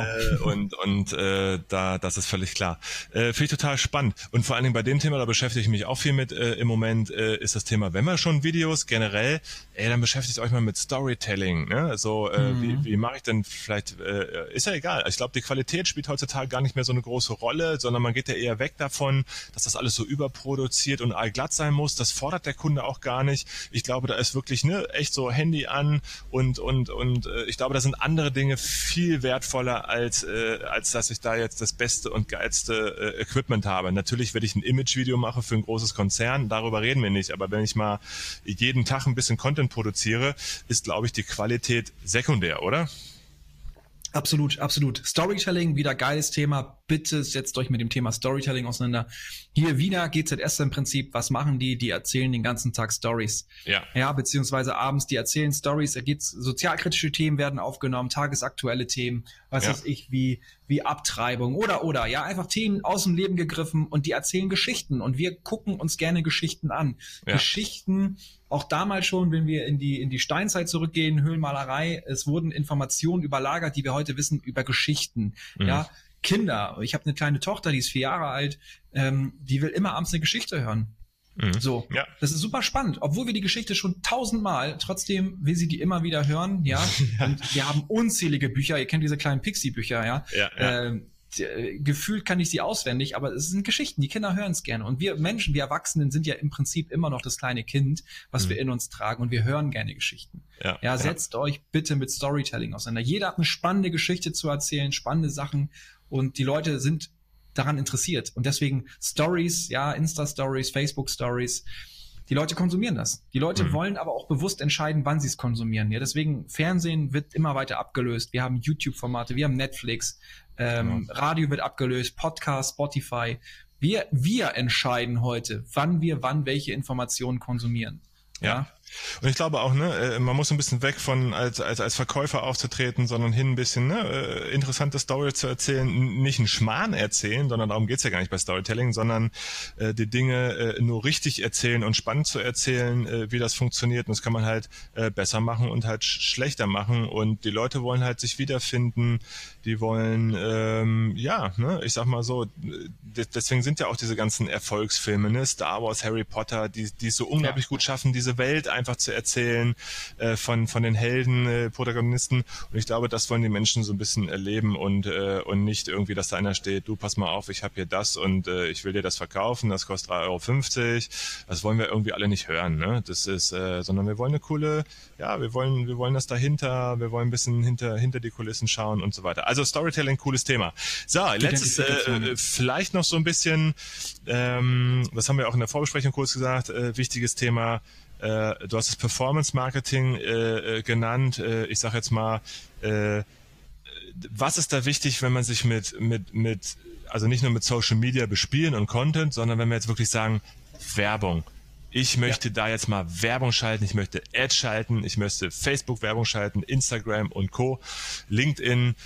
Das ist völlig klar. Finde ich total spannend. Und vor allen Dingen bei dem Thema, da beschäftige ich mich auch viel mit im Moment, ist das Thema, wenn wir schon Videos generell, dann beschäftigt euch mal mit Storytelling, ne? So, wie mache ich denn vielleicht, ist ja egal. Ich glaube, die Qualität spielt heutzutage gar nicht mehr so eine große Rolle, sondern man geht ja eher weg davon, dass das alles so überproduziert und allglatt sein muss. Das fordert der Kunde auch gar nicht. Ich glaube, da ist wirklich echt so Handy an und ich glaube, da sind andere Dinge viel wertvoller als dass ich da jetzt das beste und geilste Equipment habe. Natürlich, wenn ich ein Image-Video mache für ein großes Konzern, darüber reden wir nicht, aber wenn ich mal jeden Tag ein bisschen Content produziere, ist, glaube ich, die Qualität sekundär, oder? Absolut, absolut. Storytelling, wieder geiles Thema. bitte setzt euch mit dem Thema Storytelling auseinander. Hier wieder GZS im Prinzip, was machen die? Die erzählen den ganzen Tag Stories. Ja, beziehungsweise abends, die erzählen Stories, sozialkritische Themen werden aufgenommen, tagesaktuelle Themen, was weiß ich, wie Abtreibung oder, ja, einfach Themen aus dem Leben gegriffen und die erzählen Geschichten und wir gucken uns gerne Geschichten an. Ja. Geschichten, auch damals schon, wenn wir in die Steinzeit zurückgehen, Höhlenmalerei, es wurden Informationen überlagert, die wir heute wissen, über Geschichten. Ja, Kinder, ich habe eine kleine Tochter, die ist 4 Jahre alt, die will immer abends eine Geschichte hören. So, das ist super spannend. Obwohl wir die Geschichte schon 1000-mal, trotzdem will sie die immer wieder hören, ja. Und wir haben unzählige Bücher, ihr kennt diese kleinen Pixie-Bücher, ja. Gefühlt kann ich sie auswendig, aber es sind Geschichten, die Kinder hören es gerne. Und wir Menschen, wir Erwachsenen sind ja im Prinzip immer noch das kleine Kind, was wir in uns tragen und wir hören gerne Geschichten. Ja, setzt euch bitte mit Storytelling auseinander. Jeder hat eine spannende Geschichte zu erzählen, spannende Sachen und die Leute sind daran interessiert. Und deswegen Stories, ja, Insta-Stories, Facebook-Stories, die Leute konsumieren das. Die Leute wollen aber auch bewusst entscheiden, wann sie es konsumieren. Ja, deswegen Fernsehen wird immer weiter abgelöst. Wir haben YouTube-Formate, wir haben Netflix, Radio wird abgelöst, Podcast, Spotify. Wir entscheiden heute, wann welche Informationen konsumieren. Ja. Und ich glaube auch, man muss ein bisschen weg von als Verkäufer aufzutreten, sondern hin ein bisschen interessante Story zu erzählen, nicht einen Schmarrn erzählen, sondern darum geht's ja gar nicht bei Storytelling, sondern die Dinge nur richtig erzählen und spannend zu erzählen, wie das funktioniert. Und das kann man halt besser machen und halt schlechter machen. Und die Leute wollen halt sich wiederfinden, die wollen, ich sag mal so, deswegen sind ja auch diese ganzen Erfolgsfilme, ne? Star Wars, Harry Potter, die es so unglaublich gut schaffen, diese Welt einfach zu erzählen von den Helden, Protagonisten. Und ich glaube, das wollen die Menschen so ein bisschen erleben und nicht irgendwie, dass da einer steht, du pass mal auf, ich habe hier das und ich will dir das verkaufen, das kostet 3,50 €. Das wollen wir irgendwie alle nicht hören, ne? Das ist, sondern wir wollen eine coole, wir wollen das dahinter, wir wollen ein bisschen hinter die Kulissen schauen und so weiter. Also Storytelling, cooles Thema. So, letztes, vielleicht noch so ein bisschen, das haben wir auch in der Vorbesprechung kurz gesagt, wichtiges Thema. Du hast das Performance Marketing genannt. Ich sage jetzt mal, was ist da wichtig, wenn man sich also nicht nur mit Social Media bespielen und Content, sondern wenn wir jetzt wirklich sagen, Werbung. Ich möchte da jetzt mal Werbung schalten, ich möchte Ads schalten, ich möchte Facebook-Werbung schalten, Instagram und Co., LinkedIn.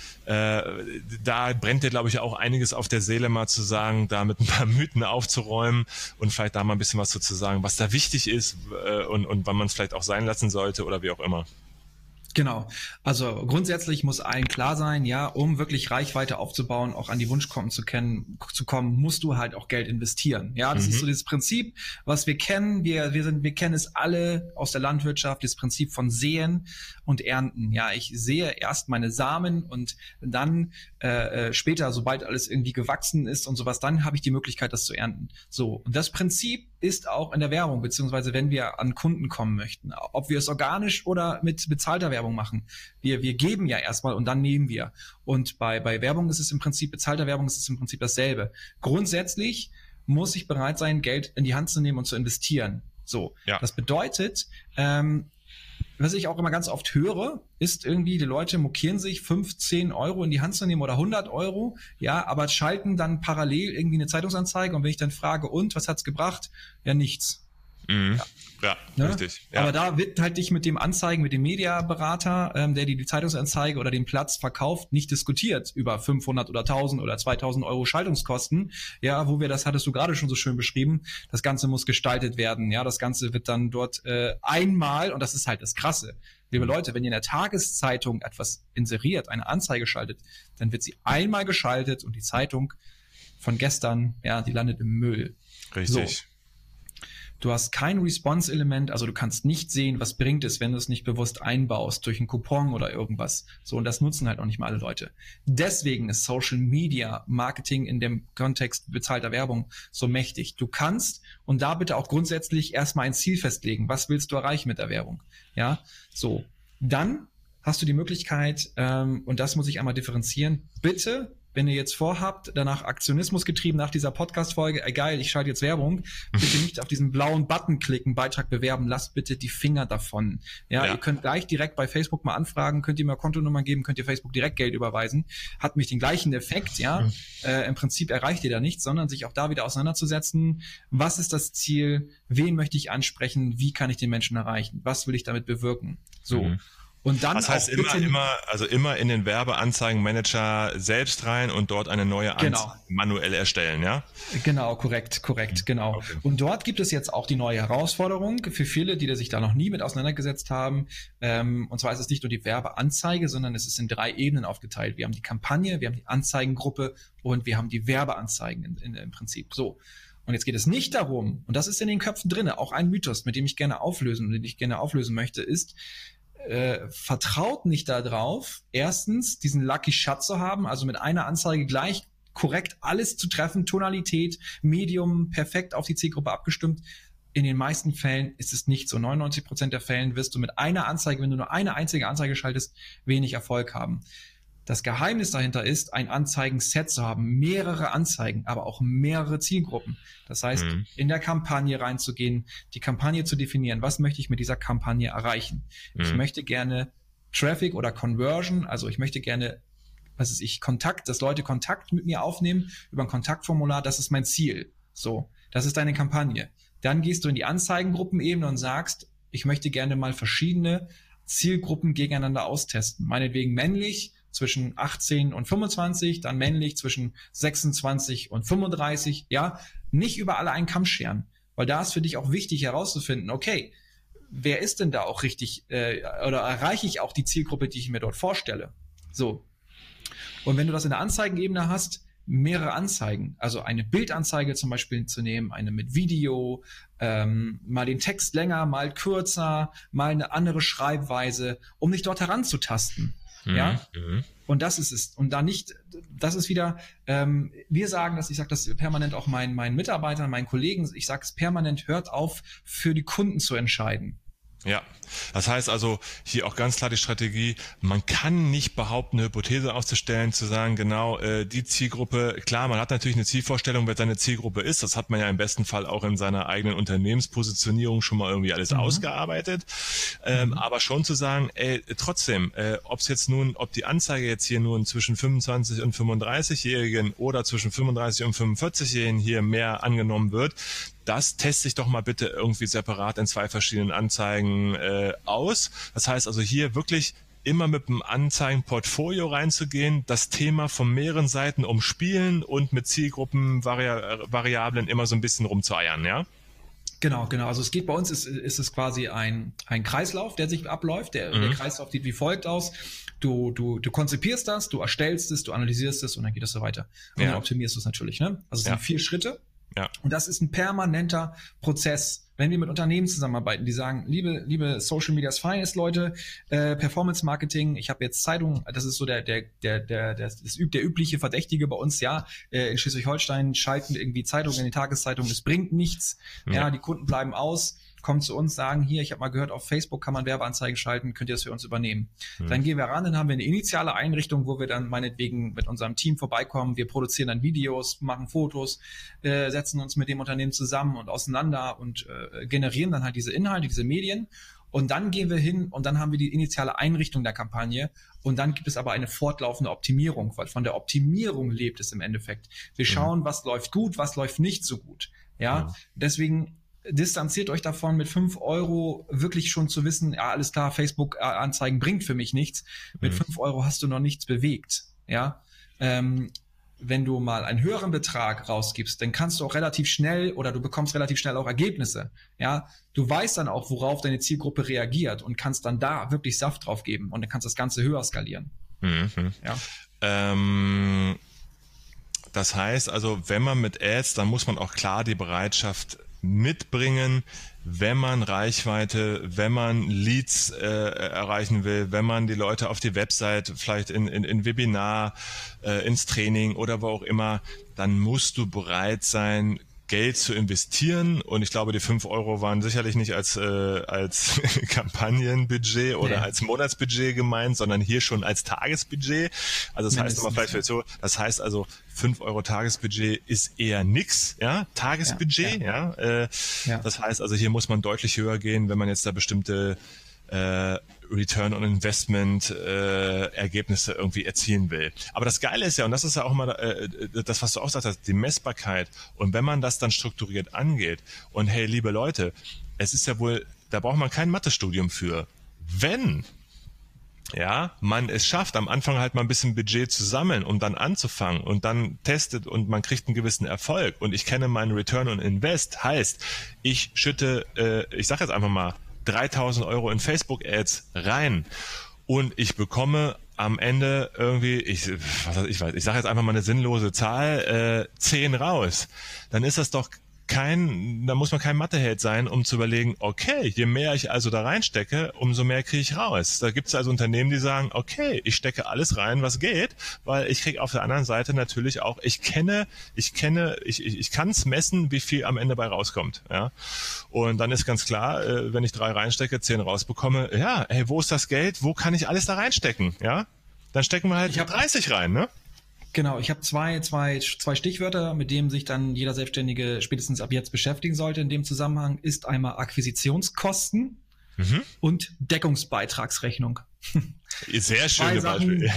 Da brennt dir, glaube ich, auch einiges auf der Seele, mal zu sagen, da mit ein paar Mythen aufzuräumen und vielleicht da mal ein bisschen was zu sagen, was da wichtig ist und wann man es vielleicht auch sein lassen sollte oder wie auch immer. Genau. Also grundsätzlich muss allen klar sein, ja, um wirklich Reichweite aufzubauen, auch an die Wunschkunden zu kommen, musst du halt auch Geld investieren. Ja, das ist so dieses Prinzip, was wir kennen. Wir kennen es alle aus der Landwirtschaft, das Prinzip von Säen und Ernten. Ja, ich sehe erst meine Samen und dann später, sobald alles irgendwie gewachsen ist und sowas, dann habe ich die Möglichkeit, das zu ernten. So. Und das Prinzip ist auch in der Werbung, beziehungsweise wenn wir an Kunden kommen möchten, ob wir es organisch oder mit bezahlter Werbung machen. Wir geben ja erstmal und dann nehmen wir. Und bei Werbung ist es im Prinzip, bezahlter Werbung ist es im Prinzip dasselbe. Grundsätzlich muss ich bereit sein, Geld in die Hand zu nehmen und zu investieren. So. Ja. Das bedeutet, was ich auch immer ganz oft höre, ist irgendwie, die Leute mokieren sich 15 € in die Hand zu nehmen oder 100 €, ja, aber schalten dann parallel irgendwie eine Zeitungsanzeige und wenn ich dann frage, und, was hat's gebracht? Ja, nichts. Ja, richtig. Ja. Aber da wird halt dich mit dem Anzeigen, mit dem Mediaberater, der dir die Zeitungsanzeige oder den Platz verkauft, nicht diskutiert über 500 oder 1000 oder 2000 € Schaltungskosten. Ja, das hattest du gerade schon so schön beschrieben. Das Ganze muss gestaltet werden. Ja, das Ganze wird dann dort einmal, und das ist halt das Krasse. Liebe Leute, wenn ihr in der Tageszeitung etwas inseriert, eine Anzeige schaltet, dann wird sie einmal geschaltet und die Zeitung von gestern, ja, die landet im Müll. Richtig. So. Du hast kein Response-Element, also du kannst nicht sehen, was bringt es, wenn du es nicht bewusst einbaust durch einen Coupon oder irgendwas. So, und das nutzen halt auch nicht mal alle Leute. Deswegen ist Social Media Marketing in dem Kontext bezahlter Werbung so mächtig. Du kannst, und da bitte auch grundsätzlich erstmal ein Ziel festlegen. Was willst du erreichen mit der Werbung? Ja, so. Dann hast du die Möglichkeit, und das muss ich einmal differenzieren, bitte wenn ihr jetzt vorhabt, danach Aktionismus getrieben nach dieser Podcast-Folge, geil, ich schalte jetzt Werbung, bitte nicht auf diesen blauen Button klicken, Beitrag bewerben, lasst bitte die Finger davon. Ja, ihr könnt gleich direkt bei Facebook mal anfragen, könnt ihr mir Kontonummer geben, könnt ihr Facebook direkt Geld überweisen, hat mich den gleichen Effekt, ja. Im Prinzip erreicht ihr da nichts, sondern sich auch da wieder auseinanderzusetzen, was ist das Ziel, wen möchte ich ansprechen, wie kann ich den Menschen erreichen, was will ich damit bewirken, so. Und dann das heißt immer in den Werbeanzeigenmanager selbst rein und dort eine neue Anzeige manuell erstellen, ja? Genau, korrekt, genau. Okay. Und dort gibt es jetzt auch die neue Herausforderung für viele, die sich da noch nie mit auseinandergesetzt haben. Und zwar ist es nicht nur die Werbeanzeige, sondern es ist in 3 Ebenen aufgeteilt. Wir haben die Kampagne, wir haben die Anzeigengruppe und wir haben die Werbeanzeigen im Prinzip. So. Und jetzt geht es nicht darum, und das ist in den Köpfen drinne, auch ein Mythos, mit dem ich gerne auflösen möchte, ist, vertraut nicht darauf, erstens diesen Lucky Shot zu haben, also mit einer Anzeige gleich korrekt alles zu treffen, Tonalität, Medium, perfekt auf die Zielgruppe abgestimmt. In den meisten Fällen ist es nicht so. 99% der Fällen wirst du mit einer Anzeige, wenn du nur eine einzige Anzeige schaltest, wenig Erfolg haben. Das Geheimnis dahinter ist, ein Anzeigenset zu haben, mehrere Anzeigen, aber auch mehrere Zielgruppen. Das heißt, in der Kampagne reinzugehen, die Kampagne zu definieren, was möchte ich mit dieser Kampagne erreichen? Ich möchte gerne Traffic oder Conversion, also ich möchte gerne, dass Leute Kontakt mit mir aufnehmen über ein Kontaktformular, das ist mein Ziel. So, das ist deine Kampagne. Dann gehst du in die Anzeigengruppenebene und sagst, ich möchte gerne mal verschiedene Zielgruppen gegeneinander austesten. Meinetwegen männlich, zwischen 18 und 25, dann männlich zwischen 26 und 35, ja, nicht über alle einen Kamm scheren, weil da ist für dich auch wichtig herauszufinden, okay, wer ist denn da auch richtig, oder erreiche ich auch die Zielgruppe, die ich mir dort vorstelle, so. Und wenn du das in der Anzeigenebene hast, mehrere Anzeigen, also eine Bildanzeige zum Beispiel zu nehmen, eine mit Video, mal den Text länger, mal kürzer, mal eine andere Schreibweise, um dich dort heranzutasten. Ja, und das ist es. Und da nicht, das ist wieder, wir sagen das, ich sage das permanent auch meinen Mitarbeitern, meinen Kollegen, ich sage es permanent, hört auf, für die Kunden zu entscheiden. Ja, das heißt also hier auch ganz klar die Strategie, man kann nicht behaupten, eine Hypothese aufzustellen, zu sagen, genau, die Zielgruppe, klar, man hat natürlich eine Zielvorstellung, wer seine Zielgruppe ist, das hat man ja im besten Fall auch in seiner eigenen Unternehmenspositionierung schon mal irgendwie alles ausgearbeitet, aber schon zu sagen, trotzdem, ob die Anzeige jetzt hier nun zwischen 25 und 35-Jährigen oder zwischen 35 und 45-Jährigen hier mehr angenommen wird, das teste ich doch mal bitte irgendwie separat in 2 verschiedenen Anzeigen aus. Das heißt also hier wirklich immer mit einem Anzeigenportfolio reinzugehen, das Thema von mehreren Seiten umspielen und mit Zielgruppenvariablen immer so ein bisschen rumzueiern, ja? Genau. Also es geht bei uns, ist es quasi ein Kreislauf, der sich abläuft. Der Kreislauf sieht wie folgt aus. Du konzipierst das, du erstellst es, du analysierst es und dann geht es so weiter. Und dann optimierst du es natürlich, ne? Also es sind 4 Schritte. Ja. Und das ist ein permanenter Prozess. Wenn wir mit Unternehmen zusammenarbeiten, die sagen, liebe Social Media's Finest Leute, Performance Marketing, ich habe jetzt Zeitung, das ist so der übliche Verdächtige bei uns, ja, in Schleswig-Holstein schalten irgendwie Zeitungen in die Tageszeitung, es bringt nichts, ja, die Kunden bleiben aus, kommen zu uns, sagen, hier, ich habe mal gehört, auf Facebook kann man Werbeanzeigen schalten, könnt ihr das für uns übernehmen? Dann gehen wir ran, dann haben wir eine initiale Einrichtung, wo wir dann meinetwegen mit unserem Team vorbeikommen, wir produzieren dann Videos, machen Fotos, setzen uns mit dem Unternehmen zusammen und auseinander und generieren dann halt diese Inhalte, diese Medien. Und dann gehen wir hin und dann haben wir die initiale Einrichtung der Kampagne und dann gibt es aber eine fortlaufende Optimierung, weil von der Optimierung lebt es im Endeffekt. Wir schauen, was läuft gut, was läuft nicht so gut. Ja, deswegen distanziert euch davon, mit 5 € wirklich schon zu wissen, ja, alles klar, Facebook-Anzeigen bringt für mich nichts. Mit 5 € hast du noch nichts bewegt. Ja, wenn du mal einen höheren Betrag rausgibst, dann kannst du auch relativ schnell oder du bekommst relativ schnell auch Ergebnisse. Ja, du weißt dann auch, worauf deine Zielgruppe reagiert und kannst dann da wirklich Saft drauf geben und dann kannst du das Ganze höher skalieren. Ja. Das heißt also, wenn man mit Ads, dann muss man auch klar die Bereitschaft mitbringen, wenn man Reichweite, wenn man Leads erreichen will, wenn man die Leute auf die Website, vielleicht in Webinar, ins Training oder wo auch immer, dann musst du bereit sein, Geld zu investieren, und ich glaube, die 5 Euro waren sicherlich nicht als Kampagnenbudget oder als Monatsbudget gemeint, sondern hier schon als Tagesbudget. Also das heißt immer vielleicht so, das heißt also 5 Euro Tagesbudget ist eher nix, ja, Tagesbudget, Das heißt also, hier muss man deutlich höher gehen, wenn man jetzt da bestimmte Return on Investment Ergebnisse irgendwie erzielen will. Aber das Geile ist ja, und das ist ja auch immer das, was du auch gesagt hast, die Messbarkeit. Und wenn man das dann strukturiert angeht, und hey, liebe Leute, es ist ja wohl, da braucht man kein Mathestudium für. Wenn man es schafft, am Anfang halt mal ein bisschen Budget zu sammeln, um dann anzufangen, und dann testet und man kriegt einen gewissen Erfolg, und ich kenne meinen Return on Invest, heißt, ich schütte, ich sage jetzt einfach mal, 3.000 Euro in Facebook-Ads rein, und ich bekomme am Ende irgendwie, ich sage jetzt einfach mal eine sinnlose Zahl, 10 raus. Dann ist das doch da muss man kein Matheheld sein, um zu überlegen, okay, je mehr ich also da reinstecke, umso mehr kriege ich raus. Da gibt es also Unternehmen, die sagen, okay, ich stecke alles rein, was geht, weil ich kriege auf der anderen Seite natürlich auch, ich kann es messen, wie viel am Ende bei rauskommt. Ja? Und dann ist ganz klar, wenn ich 3 reinstecke, 10 rausbekomme, wo ist das Geld, wo kann ich alles da reinstecken? Ja? Dann stecken wir halt 30 rein, ne? Genau, ich habe zwei Stichwörter, mit denen sich dann jeder Selbstständige spätestens ab jetzt beschäftigen sollte in dem Zusammenhang, ist einmal Akquisitionskosten und Deckungsbeitragsrechnung. Sehr schöne Beispiele.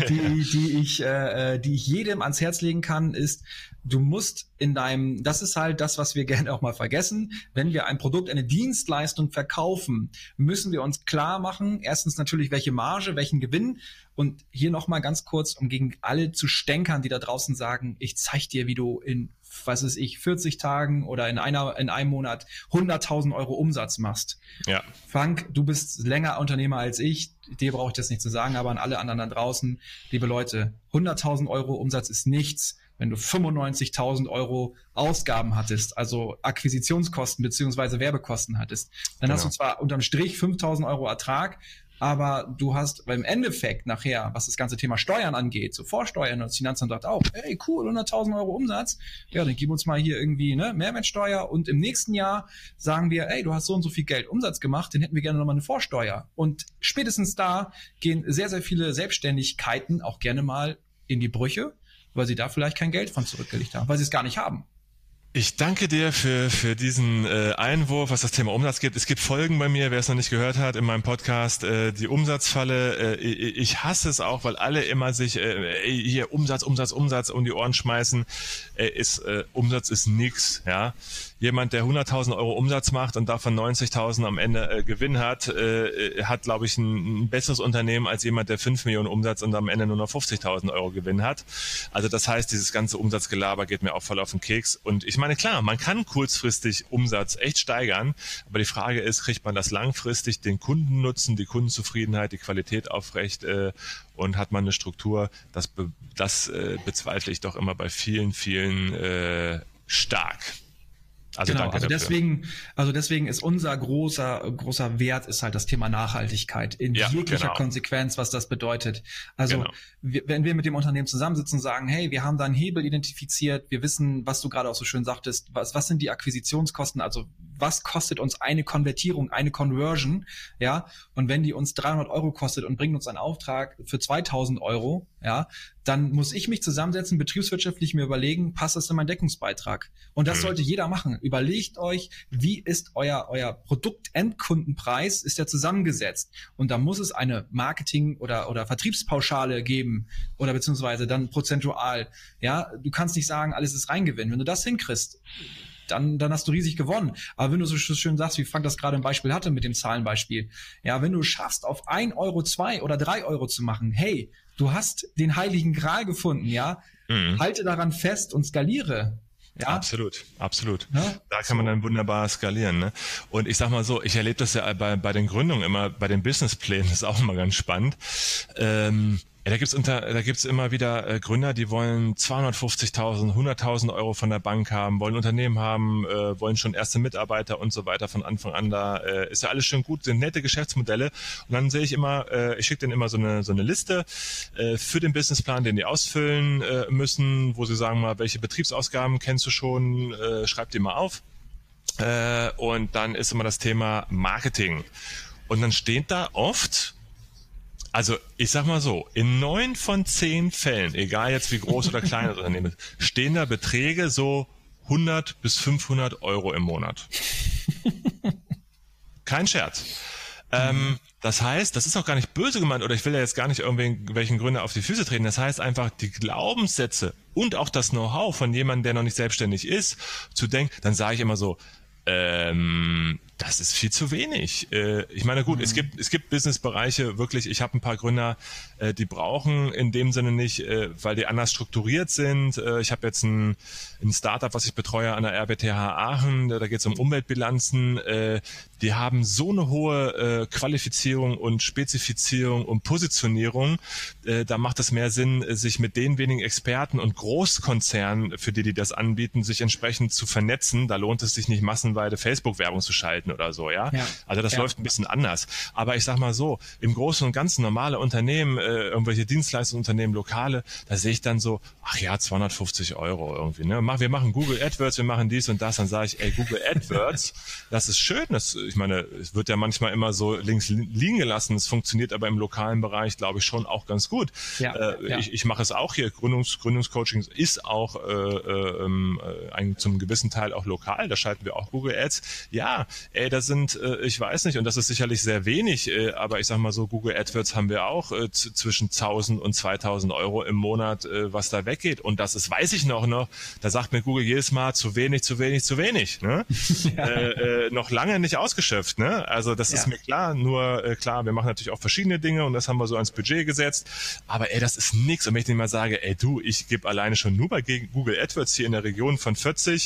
Die ich jedem ans Herz legen kann, ist, du musst das ist halt das, was wir gerne auch mal vergessen. Wenn wir ein Produkt, eine Dienstleistung verkaufen, müssen wir uns klar machen, erstens natürlich, welche Marge, welchen Gewinn. Und hier nochmal ganz kurz, um gegen alle zu stänkern, die da draußen sagen, ich zeig dir, wie du in, 40 Tagen oder in einem Monat 100.000 Euro Umsatz machst. Ja. Frank, du bist länger Unternehmer als ich. Dir brauche ich das nicht zu sagen, aber an alle anderen da draußen, liebe Leute, 100.000 Euro Umsatz ist nichts, wenn du 95.000 Euro Ausgaben hattest, also Akquisitionskosten beziehungsweise Werbekosten hattest. Dann hast du zwar unterm Strich 5.000 Euro Ertrag, aber du hast beim Endeffekt nachher, was das ganze Thema Steuern angeht, so Vorsteuern, und das Finanzamt sagt auch, hey, cool, 100.000 Euro Umsatz, ja, dann gib uns mal hier irgendwie Mehrwertsteuer, und im nächsten Jahr sagen wir, ey, du hast so und so viel Geld Umsatz gemacht, den hätten wir gerne nochmal eine Vorsteuer. Und spätestens da gehen sehr, sehr viele Selbstständigkeiten auch gerne mal in die Brüche, weil sie da vielleicht kein Geld von zurückgelegt haben, weil sie es gar nicht haben. Ich danke dir für diesen Einwurf, was das Thema Umsatz geht. Es gibt Folgen bei mir, wer es noch nicht gehört hat, in meinem Podcast, die Umsatzfalle. Ich hasse es auch, weil alle immer sich hier Umsatz um die Ohren schmeißen. Umsatz ist nix, ja. Jemand, der 100.000 Euro Umsatz macht und davon 90.000 am Ende Gewinn hat, hat, glaube ich, ein besseres Unternehmen als jemand, der 5 Millionen Umsatz und am Ende nur noch 50.000 Euro Gewinn hat. Also das heißt, dieses ganze Umsatzgelaber geht mir auch voll auf den Keks. Und ich meine, klar, man kann kurzfristig Umsatz echt steigern, aber die Frage ist, kriegt man das langfristig, den Kundennutzen, die Kundenzufriedenheit, die Qualität aufrecht, und hat man eine Struktur, das bezweifle ich doch immer bei vielen stark. Also genau, deswegen ist unser großer Wert ist halt das Thema Nachhaltigkeit in jeglicher Konsequenz, was das bedeutet. Also wenn wir mit dem Unternehmen zusammensitzen und sagen, hey, wir haben da einen Hebel identifiziert, wir wissen, was du gerade auch so schön sagtest, was sind die Akquisitionskosten, also was kostet uns eine Konvertierung, eine Conversion, ja, und wenn die uns 300 Euro kostet und bringt uns einen Auftrag für 2.000 Euro, ja, dann muss ich mich zusammensetzen, betriebswirtschaftlich mir überlegen, passt das in meinen Deckungsbeitrag? Und das sollte jeder machen. Überlegt euch, wie ist euer Produktendkundenpreis, ist der zusammengesetzt? Und da muss es eine Marketing- oder Vertriebspauschale geben oder beziehungsweise dann prozentual. Ja, du kannst nicht sagen, alles ist reingewinnen. Wenn du das hinkriegst, dann hast du riesig gewonnen. Aber wenn du so schön sagst, wie Frank das gerade im Beispiel hatte mit dem Zahlenbeispiel, ja, wenn du schaffst, auf 1 Euro, 2 oder 3 Euro zu machen, hey, du hast den heiligen Gral gefunden, ja, halte daran fest und skaliere. Ja? Absolut. Ja? Da kann man dann wunderbar skalieren. Ne? Und ich sag mal so, ich erlebe das ja bei den Gründungen immer, bei den Businessplänen, das ist auch immer ganz spannend. Ja, da gibt's immer wieder Gründer, die wollen 250.000, 100.000 Euro von der Bank haben, wollen Unternehmen haben, wollen schon erste Mitarbeiter und so weiter von Anfang an da. Ist ja alles schön gut, sind nette Geschäftsmodelle. Und dann sehe ich immer, ich schicke denen immer so eine Liste für den Businessplan, den die ausfüllen müssen, wo sie sagen mal, welche Betriebsausgaben kennst du schon, schreib die mal auf. Und dann ist immer das Thema Marketing. Und dann steht da oft, also ich sag mal so, in 9 von 10 Fällen, egal jetzt wie groß oder klein das Unternehmen ist, stehen da Beträge so 100 bis 500 Euro im Monat. Kein Scherz. Das heißt, das ist auch gar nicht böse gemeint, oder ich will ja jetzt gar nicht irgendwelchen Gründer auf die Füße treten. Das heißt einfach, die Glaubenssätze und auch das Know-how von jemandem, der noch nicht selbstständig ist, zu denken, dann sage ich immer so, das ist viel zu wenig. Ich meine, gut, es gibt Businessbereiche, wirklich, ich habe ein paar Gründer, die brauchen in dem Sinne nicht, weil die anders strukturiert sind. Ich habe jetzt ein Startup, was ich betreue an der RWTH Aachen, da geht es um Umweltbilanzen. Die haben so eine hohe Qualifizierung und Spezifizierung und Positionierung, da macht es mehr Sinn, sich mit den wenigen Experten und Großkonzernen, für die das anbieten, sich entsprechend zu vernetzen. Da lohnt es sich nicht massenweise Facebook-Werbung zu schalten oder so, ja. Also das läuft ein bisschen anders. Aber ich sag mal so, im Großen und Ganzen normale Unternehmen, irgendwelche Dienstleistungsunternehmen, lokale, da sehe ich dann so, ach ja, 250 Euro irgendwie, ne? Wir machen Google AdWords, wir machen dies und das, dann sage ich, ey, Google AdWords, das ist schön, ich meine, es wird ja manchmal immer so links liegen gelassen, es funktioniert aber im lokalen Bereich, glaube ich, schon auch ganz gut. Ich mache es auch hier, Gründungscoaching ist auch zum gewissen Teil auch lokal, da schalten wir auch Google Ads. Ja, ey, das sind, ich weiß nicht, und das ist sicherlich sehr wenig, aber ich sag mal so, Google AdWords haben wir auch zwischen 1.000 und 2.000 Euro im Monat, was da weggeht. Und das ist, weiß ich noch, da sagt mir Google jedes Mal, zu wenig, zu wenig, zu wenig. Ne? Noch lange nicht ausgeschöpft. Ne? Also das ist mir klar, nur klar, wir machen natürlich auch verschiedene Dinge und das haben wir so ans Budget gesetzt. Aber ey, das ist nix. Und wenn ich dir mal sage, ey du, ich gebe alleine schon nur bei Google AdWords hier in der Region von 40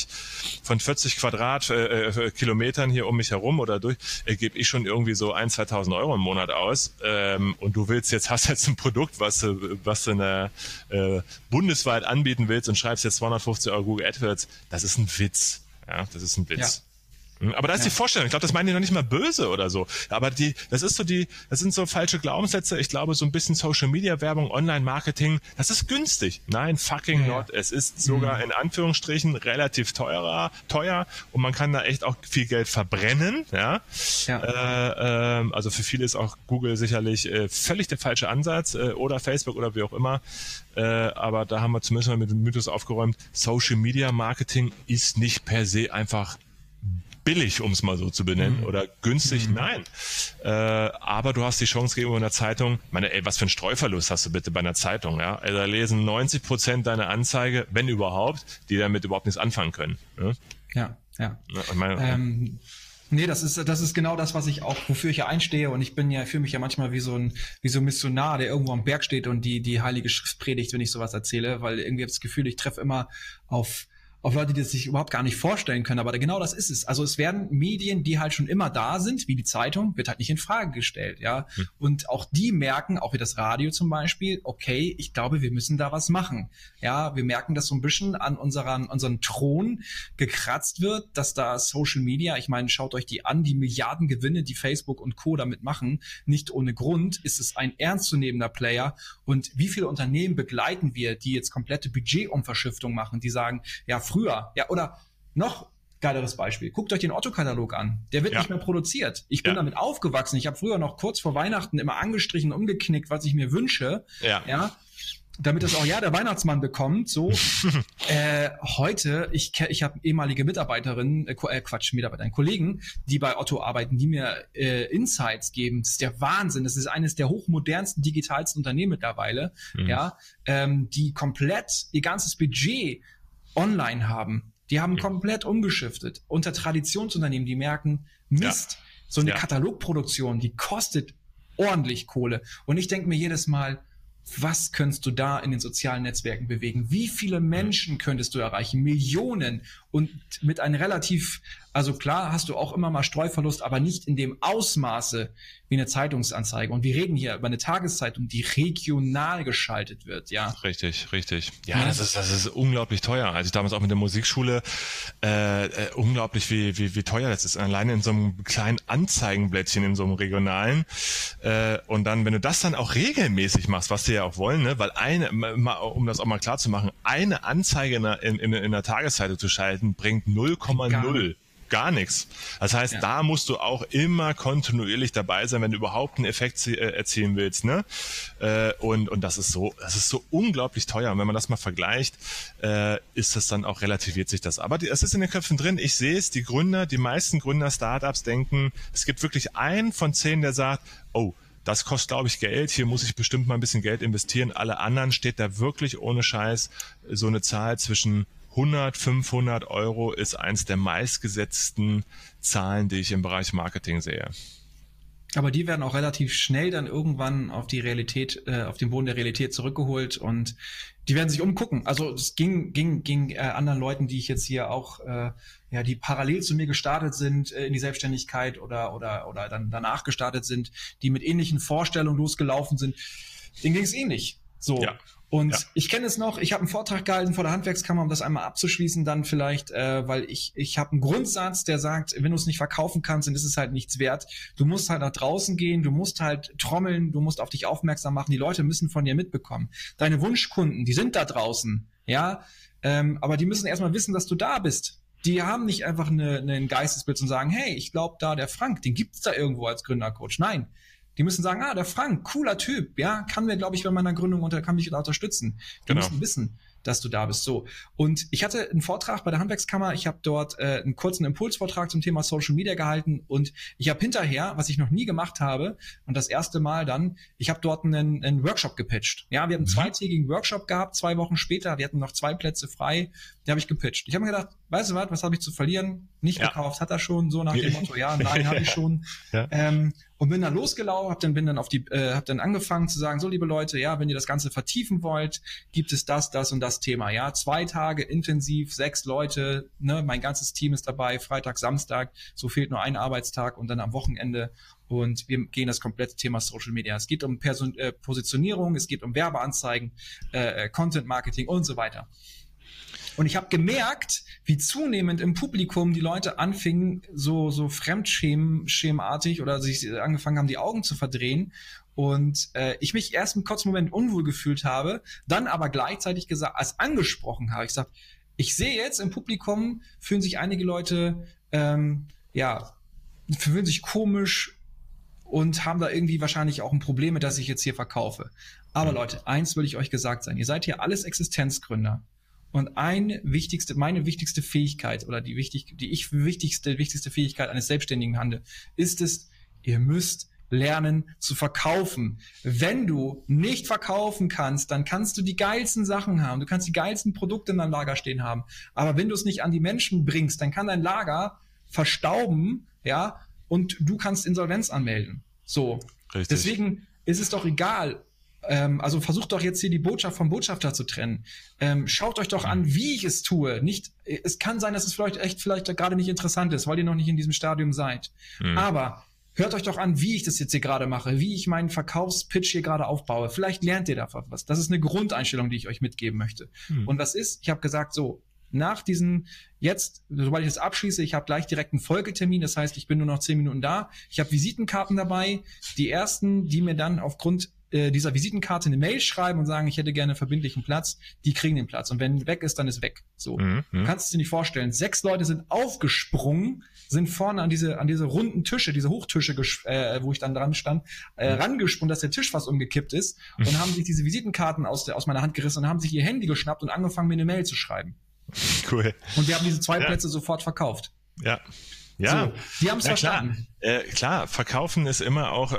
Quadratkilometern hier um mich herum oder durch, gebe ich schon irgendwie so 1.000, 2.000 Euro im Monat aus. Und du hast jetzt ein Produkt, was du bundesweit anbieten willst und schreibst jetzt 250 Euro Google AdWords. Das ist ein Witz. Ja, das ist ein Witz. Ja. Aber da ist die Vorstellung, ich glaube, das meinen die noch nicht mal böse oder so. Aber das sind so falsche Glaubenssätze. Ich glaube, so ein bisschen Social Media Werbung, Online Marketing, das ist günstig. Nein, fucking not. Es ist sogar in Anführungsstrichen relativ teuer und man kann da echt auch viel Geld verbrennen. Ja. Also für viele ist auch Google sicherlich völlig der falsche Ansatz oder Facebook oder wie auch immer. Aber da haben wir zumindest mal mit dem Mythos aufgeräumt. Social Media Marketing ist nicht per se einfach billig, um es mal so zu benennen, oder günstig, nein. Aber du hast die Chance gegenüber einer Zeitung, was für einen Streuverlust hast du bitte bei einer Zeitung, ja? Also da lesen 90% deiner Anzeige, wenn überhaupt, die damit überhaupt nichts anfangen können. Ja. Nee, das ist genau das, wofür ich ja einstehe, und ich fühle mich ja manchmal wie so ein Missionar, der irgendwo am Berg steht und die Heilige Schrift predigt, wenn ich sowas erzähle, weil irgendwie habe ich das Gefühl, ich treffe immer auf Leute, die das sich überhaupt gar nicht vorstellen können, aber genau das ist es. Also es werden Medien, die halt schon immer da sind, wie die Zeitung, wird halt nicht in Frage gestellt, ja. Und auch die merken, auch wie das Radio zum Beispiel, okay, ich glaube, wir müssen da was machen. Ja, wir merken, dass so ein bisschen an unseren Thron gekratzt wird, dass da Social Media, ich meine, schaut euch die an, die Milliardengewinne, die Facebook und Co. damit machen, nicht ohne Grund ist es ein ernstzunehmender Player. Und wie viele Unternehmen begleiten wir, die jetzt komplette Budgetumverschiftung machen, die sagen, ja, früher, ja, oder noch geileres Beispiel. Guckt euch den Otto-Katalog an. Der wird nicht mehr produziert. Ich bin damit aufgewachsen. Ich habe früher noch kurz vor Weihnachten immer angestrichen, umgeknickt, was ich mir wünsche. Ja. Damit das auch der Weihnachtsmann bekommt. So heute, ich habe ehemalige Kollegen, die bei Otto arbeiten, die mir Insights geben. Das ist der Wahnsinn. Das ist eines der hochmodernsten, digitalsten Unternehmen mittlerweile. Die komplett ihr ganzes Budget online haben. Die haben komplett umgeschiftet. Unter Traditionsunternehmen, die merken, Mist, so eine Katalogproduktion, die kostet ordentlich Kohle. Und ich denke mir jedes Mal, was könntest du da in den sozialen Netzwerken bewegen? Wie viele Menschen könntest du erreichen? Millionen. Und mit einem also klar hast du auch immer mal Streuverlust, aber nicht in dem Ausmaße, wie eine Zeitungsanzeige. Und wir reden hier über eine Tageszeitung, die regional geschaltet wird, ja. Richtig. Ja, das ist unglaublich teuer. Also damals auch mit der Musikschule, unglaublich wie teuer das ist. Alleine in so einem kleinen Anzeigenblättchen, in so einem regionalen. Und dann, wenn du das dann auch regelmäßig machst, was die ja auch wollen, ne, weil um das auch mal klar zu machen, eine Anzeige in der Tageszeitung zu schalten, bringt 0,0. Gar nichts. Das heißt, da musst du auch immer kontinuierlich dabei sein, wenn du überhaupt einen Effekt erzielen willst, ne? Und das ist so unglaublich teuer. Und wenn man das mal vergleicht, ist das dann auch, relativiert sich das. Aber es ist in den Köpfen drin. Ich sehe es, die meisten Gründer, Startups denken, es gibt wirklich einen von 10, der sagt, oh, das kostet, glaube ich, Geld. Hier muss ich bestimmt mal ein bisschen Geld investieren. Alle anderen steht da wirklich ohne Scheiß so eine Zahl zwischen 100, 500 Euro ist eins der meistgesetzten Zahlen, die ich im Bereich Marketing sehe. Aber die werden auch relativ schnell dann irgendwann auf die Realität, auf den Boden der Realität zurückgeholt und die werden sich umgucken. Also es ging anderen Leuten, die ich jetzt hier auch, die parallel zu mir gestartet sind in die Selbstständigkeit oder dann danach gestartet sind, die mit ähnlichen Vorstellungen losgelaufen sind, denen ging es ähnlich. So. Ja. Und ich kenne es noch, ich habe einen Vortrag gehalten vor der Handwerkskammer, um das einmal abzuschließen, dann vielleicht, weil ich habe einen Grundsatz, der sagt, wenn du es nicht verkaufen kannst, dann ist es halt nichts wert. Du musst halt nach draußen gehen, du musst halt trommeln, du musst auf dich aufmerksam machen, die Leute müssen von dir mitbekommen. Deine Wunschkunden, die sind da draußen, ja, aber die müssen erstmal wissen, dass du da bist. Die haben nicht einfach ein Geistesbild und sagen, hey, ich glaube da, der Frank, den gibt's da irgendwo als Gründercoach. Nein. Die müssen sagen, der Frank, cooler Typ, ja, kann mir, glaube ich, bei meiner Gründung kann mich da unterstützen. Die müssen wissen, dass du da bist. So. Und ich hatte einen Vortrag bei der Handwerkskammer, ich habe dort einen kurzen Impulsvortrag zum Thema Social Media gehalten und ich habe hinterher, was ich noch nie gemacht habe, und das erste Mal dann, ich habe dort einen Workshop gepitcht. Ja, wir haben einen 2-tägigen Workshop gehabt, 2 Wochen später, wir hatten noch 2 Plätze frei, die habe ich gepitcht. Ich habe mir gedacht, weißt du was habe ich zu verlieren? Nicht gekauft, hat er schon, so nach dem Motto, nein, habe ich schon. Und bin dann losgelaufen, hab dann angefangen zu sagen, so liebe Leute, ja, wenn ihr das Ganze vertiefen wollt, gibt es das und das Thema, ja, 2 Tage intensiv, 6 Leute, ne, mein ganzes Team ist dabei, Freitag, Samstag, so fehlt nur ein Arbeitstag und dann am Wochenende und wir gehen das komplette Thema Social Media. Es geht um Positionierung, es geht um Werbeanzeigen, Content Marketing und so weiter. Und ich habe gemerkt, wie zunehmend im Publikum die Leute anfingen, so fremdschämartig oder sich angefangen haben, die Augen zu verdrehen. Und ich mich erst einen kurzen Moment unwohl gefühlt habe, dann aber gleichzeitig angesprochen habe. Ich sage, ich sehe jetzt im Publikum, fühlen sich einige Leute, fühlen sich komisch und haben da irgendwie wahrscheinlich auch ein Problem mit, dass ich jetzt hier verkaufe. Aber Leute, eins will ich euch gesagt sein. Ihr seid hier alles Existenzgründer. Und meine wichtigste Fähigkeit oder die wichtigste Fähigkeit eines Selbstständigen Handel ist es, ihr müsst lernen zu verkaufen. Wenn du nicht verkaufen kannst, dann kannst du die geilsten Sachen haben. Du kannst die geilsten Produkte in deinem Lager stehen haben. Aber wenn du es nicht an die Menschen bringst, dann kann dein Lager verstauben, ja, und du kannst Insolvenz anmelden. So. Richtig. Deswegen ist es doch egal. Also versucht doch jetzt hier die Botschaft vom Botschafter zu trennen. Schaut euch doch an, wie ich es tue. Es kann sein, dass es vielleicht gerade nicht interessant ist, weil ihr noch nicht in diesem Stadium seid. Aber hört euch doch an, wie ich das jetzt hier gerade mache, wie ich meinen Verkaufspitch hier gerade aufbaue. Vielleicht lernt ihr davon was. Das ist eine Grundeinstellung, die ich euch mitgeben möchte. Und was ist? Ich habe gesagt, so, nach sobald ich das abschließe, ich habe gleich direkt einen Folgetermin, das heißt, ich bin nur noch 10 Minuten da. Ich habe Visitenkarten dabei. Die ersten, die mir dann aufgrund dieser Visitenkarte eine Mail schreiben und sagen, ich hätte gerne einen verbindlichen Platz, die kriegen den Platz. Und wenn weg ist, dann ist weg. So. Du kannst es dir nicht vorstellen. 6 Leute sind aufgesprungen, sind vorne an diese runden Tische, diese Hochtische, wo ich dann dran stand, rangesprungen, dass der Tisch fast umgekippt ist und haben sich diese Visitenkarten aus meiner Hand gerissen und haben sich ihr Handy geschnappt und angefangen, mir eine Mail zu schreiben. Cool. Und wir haben diese 2 Plätze sofort verkauft. Ja. Ja, so, die haben es verstanden. Klar, verkaufen ist immer auch,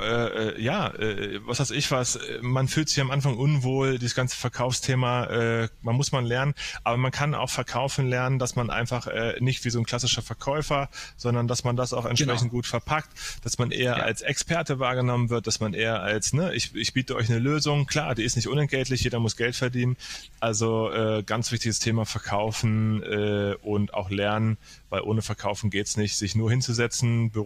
was weiß ich was, man fühlt sich am Anfang unwohl, dieses ganze Verkaufsthema, muss man lernen, aber man kann auch verkaufen lernen, dass man einfach nicht wie so ein klassischer Verkäufer, sondern dass man das auch entsprechend gut verpackt, dass man eher als Experte wahrgenommen wird, dass man eher als, ich biete euch eine Lösung, klar, die ist nicht unentgeltlich, jeder muss Geld verdienen, also ganz wichtiges Thema Verkaufen und auch lernen, weil ohne Verkaufen geht's nicht, sich nur hinzusetzen, Büro anzumelden,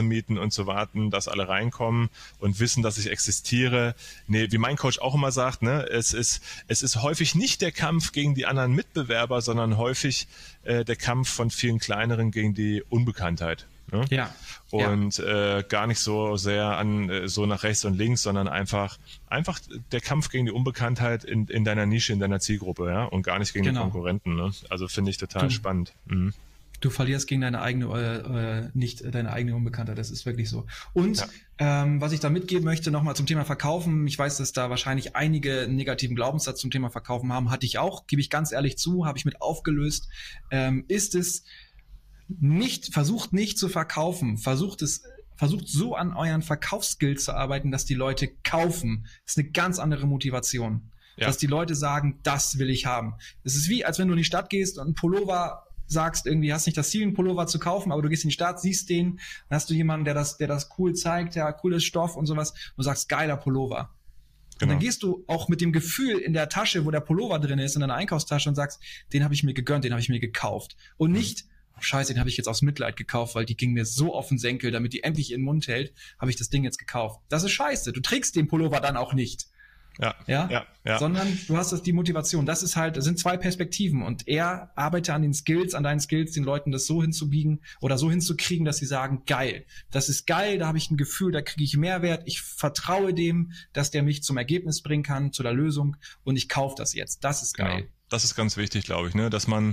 anzumieten und zu warten, dass alle reinkommen und wissen, dass ich existiere. Nee, wie mein Coach auch immer sagt, ne, es ist häufig nicht der Kampf gegen die anderen Mitbewerber, sondern häufig der Kampf von vielen kleineren gegen die Unbekanntheit. Ne? Ja. Und gar nicht so sehr so nach rechts und links, sondern einfach der Kampf gegen die Unbekanntheit in deiner Nische, in deiner Zielgruppe, ja, und gar nicht gegen die Konkurrenten. Ne? Also finde ich total spannend. Mhm. Du verlierst gegen deine eigene, nicht deine eigene Unbekanntheit, das ist wirklich so. Und was ich da mitgeben möchte, nochmal zum Thema Verkaufen, ich weiß, dass da wahrscheinlich einige negativen Glaubenssatz zum Thema Verkaufen haben, hatte ich auch, gebe ich ganz ehrlich zu, habe ich mit aufgelöst, ist es versucht nicht zu verkaufen, versucht so an euren Verkaufsskills zu arbeiten, dass die Leute kaufen. Das ist eine ganz andere Motivation. Ja. Dass die Leute sagen, das will ich haben. Es ist wie, als wenn du in die Stadt gehst und einen Pullover sagst, irgendwie hast nicht das Ziel, einen Pullover zu kaufen, aber du gehst in die Stadt, siehst den, dann hast du jemanden, der das cool zeigt, ja, cooles Stoff und sowas, und du sagst, geiler Pullover. Genau. Und dann gehst du auch mit dem Gefühl in der Tasche, wo der Pullover drin ist, in deiner Einkaufstasche und sagst, den habe ich mir gegönnt, den habe ich mir gekauft. Und nicht, Scheiße, den habe ich jetzt aus Mitleid gekauft, weil die ging mir so auf den Senkel, damit die endlich ihren Mund hält, habe ich das Ding jetzt gekauft. Das ist scheiße. Du trägst den Pullover dann auch nicht. Ja. Sondern du hast die Motivation. Das sind zwei Perspektiven und er arbeitet an deinen Skills, den Leuten das so hinzubiegen oder so hinzukriegen, dass sie sagen, geil, das ist geil, da habe ich ein Gefühl, da kriege ich Mehrwert, ich vertraue dem, dass der mich zum Ergebnis bringen kann, zu der Lösung und ich kaufe das jetzt. Das ist geil. Genau. Das ist ganz wichtig, glaube ich, ne, dass man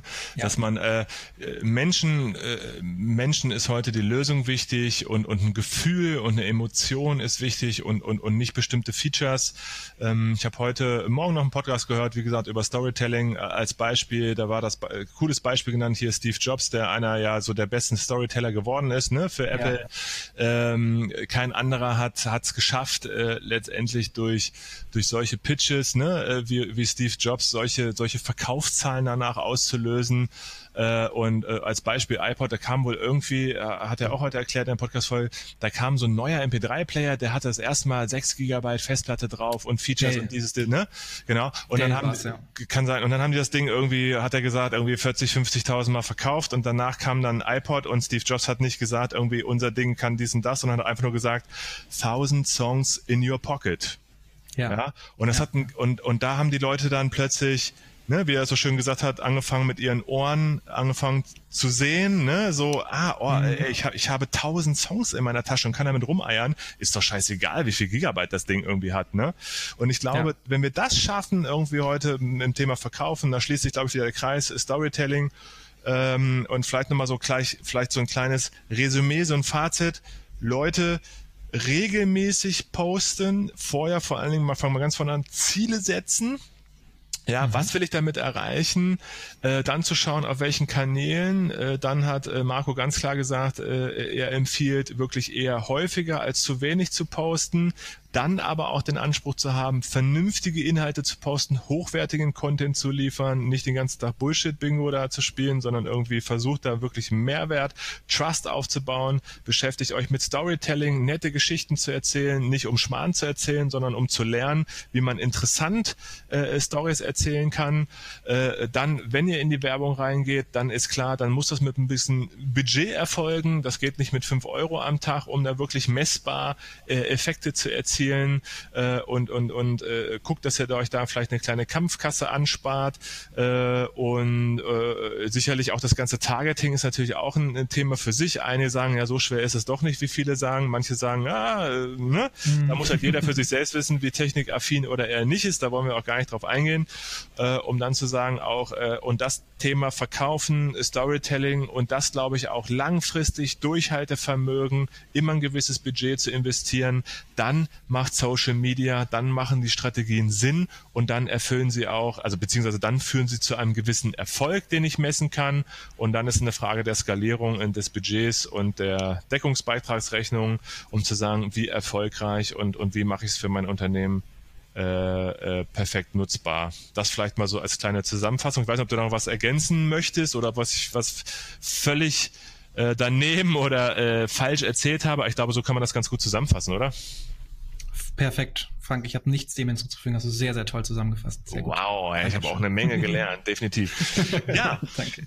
Menschen ist heute die Lösung wichtig und ein Gefühl und eine Emotion ist wichtig und nicht bestimmte Features. Ich habe heute Morgen noch einen Podcast gehört, wie gesagt, über Storytelling als Beispiel. Da war das cooles Beispiel genannt hier Steve Jobs, der einer so der besten Storyteller geworden ist, ne, für Apple. Kein anderer hat's geschafft, letztendlich durch solche Pitches, ne, wie Steve Jobs solche Verkaufszahlen danach auszulösen. Und als Beispiel iPod, da kam wohl irgendwie, hat er auch heute erklärt in der Podcast-Folge, da kam so ein neuer MP3-Player, der hatte das erste Mal 6 GB Festplatte drauf und Features und dieses, ne? Genau. Und dann haben die das Ding irgendwie, hat er gesagt, irgendwie 50.000 Mal verkauft und danach kam dann iPod und Steve Jobs hat nicht gesagt, irgendwie unser Ding kann dies und das, sondern hat einfach nur gesagt, 1000 Songs in your pocket. Ja. Und das und da haben die Leute dann plötzlich, ne, wie er so schön gesagt hat, angefangen mit ihren Ohren, angefangen zu sehen, ne, so, ich habe 1000 Songs in meiner Tasche und kann damit rumeiern, ist doch scheißegal, wie viel Gigabyte das Ding irgendwie hat, ne. Und ich glaube, wenn wir das schaffen, irgendwie heute im Thema Verkaufen, da schließt sich, glaube ich, wieder der Kreis, Storytelling, und vielleicht nochmal vielleicht so ein kleines Resümee, so ein Fazit, Leute, regelmäßig posten, vorher vor allen Dingen, fangen wir ganz vorne an, Ziele setzen. Ja, was will ich damit erreichen? Dann zu schauen, auf welchen Kanälen. Dann hat Marco ganz klar gesagt, er empfiehlt wirklich eher häufiger als zu wenig zu posten. Dann aber auch den Anspruch zu haben, vernünftige Inhalte zu posten, hochwertigen Content zu liefern, nicht den ganzen Tag Bullshit-Bingo da zu spielen, sondern irgendwie versucht da wirklich Mehrwert, Trust aufzubauen, beschäftigt euch mit Storytelling, nette Geschichten zu erzählen, nicht um Schmarrn zu erzählen, sondern um zu lernen, wie man interessant Stories erzählen kann. Dann, wenn ihr in die Werbung reingeht, dann ist klar, dann muss das mit ein bisschen Budget erfolgen. Das geht nicht mit 5 Euro am Tag, um da wirklich messbar Effekte zu erzielen. Und guckt, dass ihr euch da vielleicht eine kleine Kampfkasse anspart und sicherlich auch das ganze Targeting ist natürlich auch ein Thema für sich. Einige sagen, ja, so schwer ist es doch nicht, wie viele sagen. Manche sagen, ne? Da muss halt jeder für sich selbst wissen, wie technikaffin oder er nicht ist. Da wollen wir auch gar nicht drauf eingehen, um dann zu sagen auch, und das Thema Verkaufen, Storytelling und das, glaube ich, auch langfristig Durchhaltevermögen, immer ein gewisses Budget zu investieren, dann macht Social Media, dann machen die Strategien Sinn und dann erfüllen sie auch, also beziehungsweise dann führen sie zu einem gewissen Erfolg, den ich messen kann und dann ist eine Frage der Skalierung und des Budgets und der Deckungsbeitragsrechnung, um zu sagen, wie erfolgreich und wie mache ich es für mein Unternehmen perfekt nutzbar. Das vielleicht mal so als kleine Zusammenfassung. Ich weiß nicht, ob du noch was ergänzen möchtest oder was völlig daneben oder falsch erzählt habe. Ich glaube, so kann man das ganz gut zusammenfassen, oder? Perfekt, Frank, ich habe nichts dem hinzuzufügen, hast du sehr, sehr toll zusammengefasst. Sehr gut. Wow, ich habe auch eine Menge gelernt, definitiv. Ja, danke.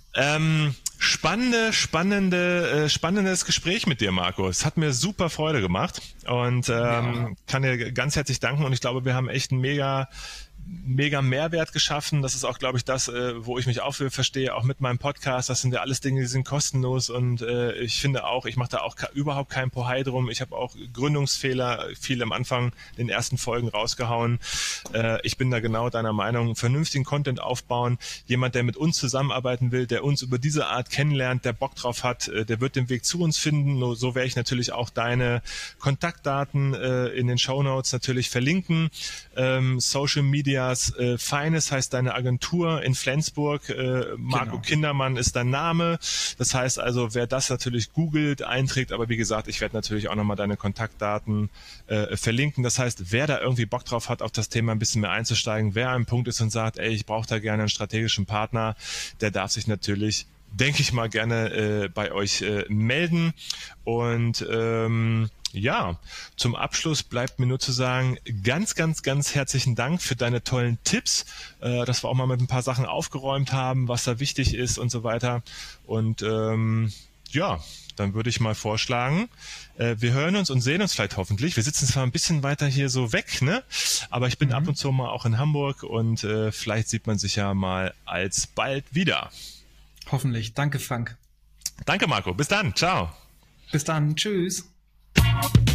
Spannendes Gespräch mit dir, Marco. Es hat mir super Freude gemacht und kann dir ganz herzlich danken und ich glaube, wir haben echt einen mega Mehrwert geschaffen. Das ist auch, glaube ich, das, wo ich mich auch für verstehe, auch mit meinem Podcast. Das sind ja alles Dinge, die sind kostenlos und ich finde auch, ich mache da auch überhaupt kein Pohai drum. Ich habe auch Gründungsfehler viel am Anfang in den ersten Folgen rausgehauen. Ich bin da genau deiner Meinung. Vernünftigen Content aufbauen. Jemand, der mit uns zusammenarbeiten will, der uns über diese Art kennenlernt, der Bock drauf hat, der wird den Weg zu uns finden. Nur so werde ich natürlich auch deine Kontaktdaten in den Shownotes natürlich verlinken. Social Media Feines heißt deine Agentur in Flensburg, Marco Kindermann ist dein Name, das heißt also, wer das natürlich googelt, einträgt, aber wie gesagt, ich werde natürlich auch nochmal deine Kontaktdaten verlinken, das heißt, wer da irgendwie Bock drauf hat, auf das Thema ein bisschen mehr einzusteigen, wer am Punkt ist und sagt, ey, ich brauche da gerne einen strategischen Partner, der darf sich natürlich, denke ich mal, gerne bei euch melden und ja, zum Abschluss bleibt mir nur zu sagen, ganz herzlichen Dank für deine tollen Tipps, dass wir auch mal mit ein paar Sachen aufgeräumt haben, was da wichtig ist und so weiter. Und ja, dann würde ich mal vorschlagen, wir hören uns und sehen uns vielleicht hoffentlich. Wir sitzen zwar ein bisschen weiter hier so weg, ne? Aber ich bin ab und zu mal auch in Hamburg und vielleicht sieht man sich ja mal alsbald wieder. Hoffentlich. Danke, Frank. Danke, Marco. Bis dann. Ciao. Bis dann. Tschüss.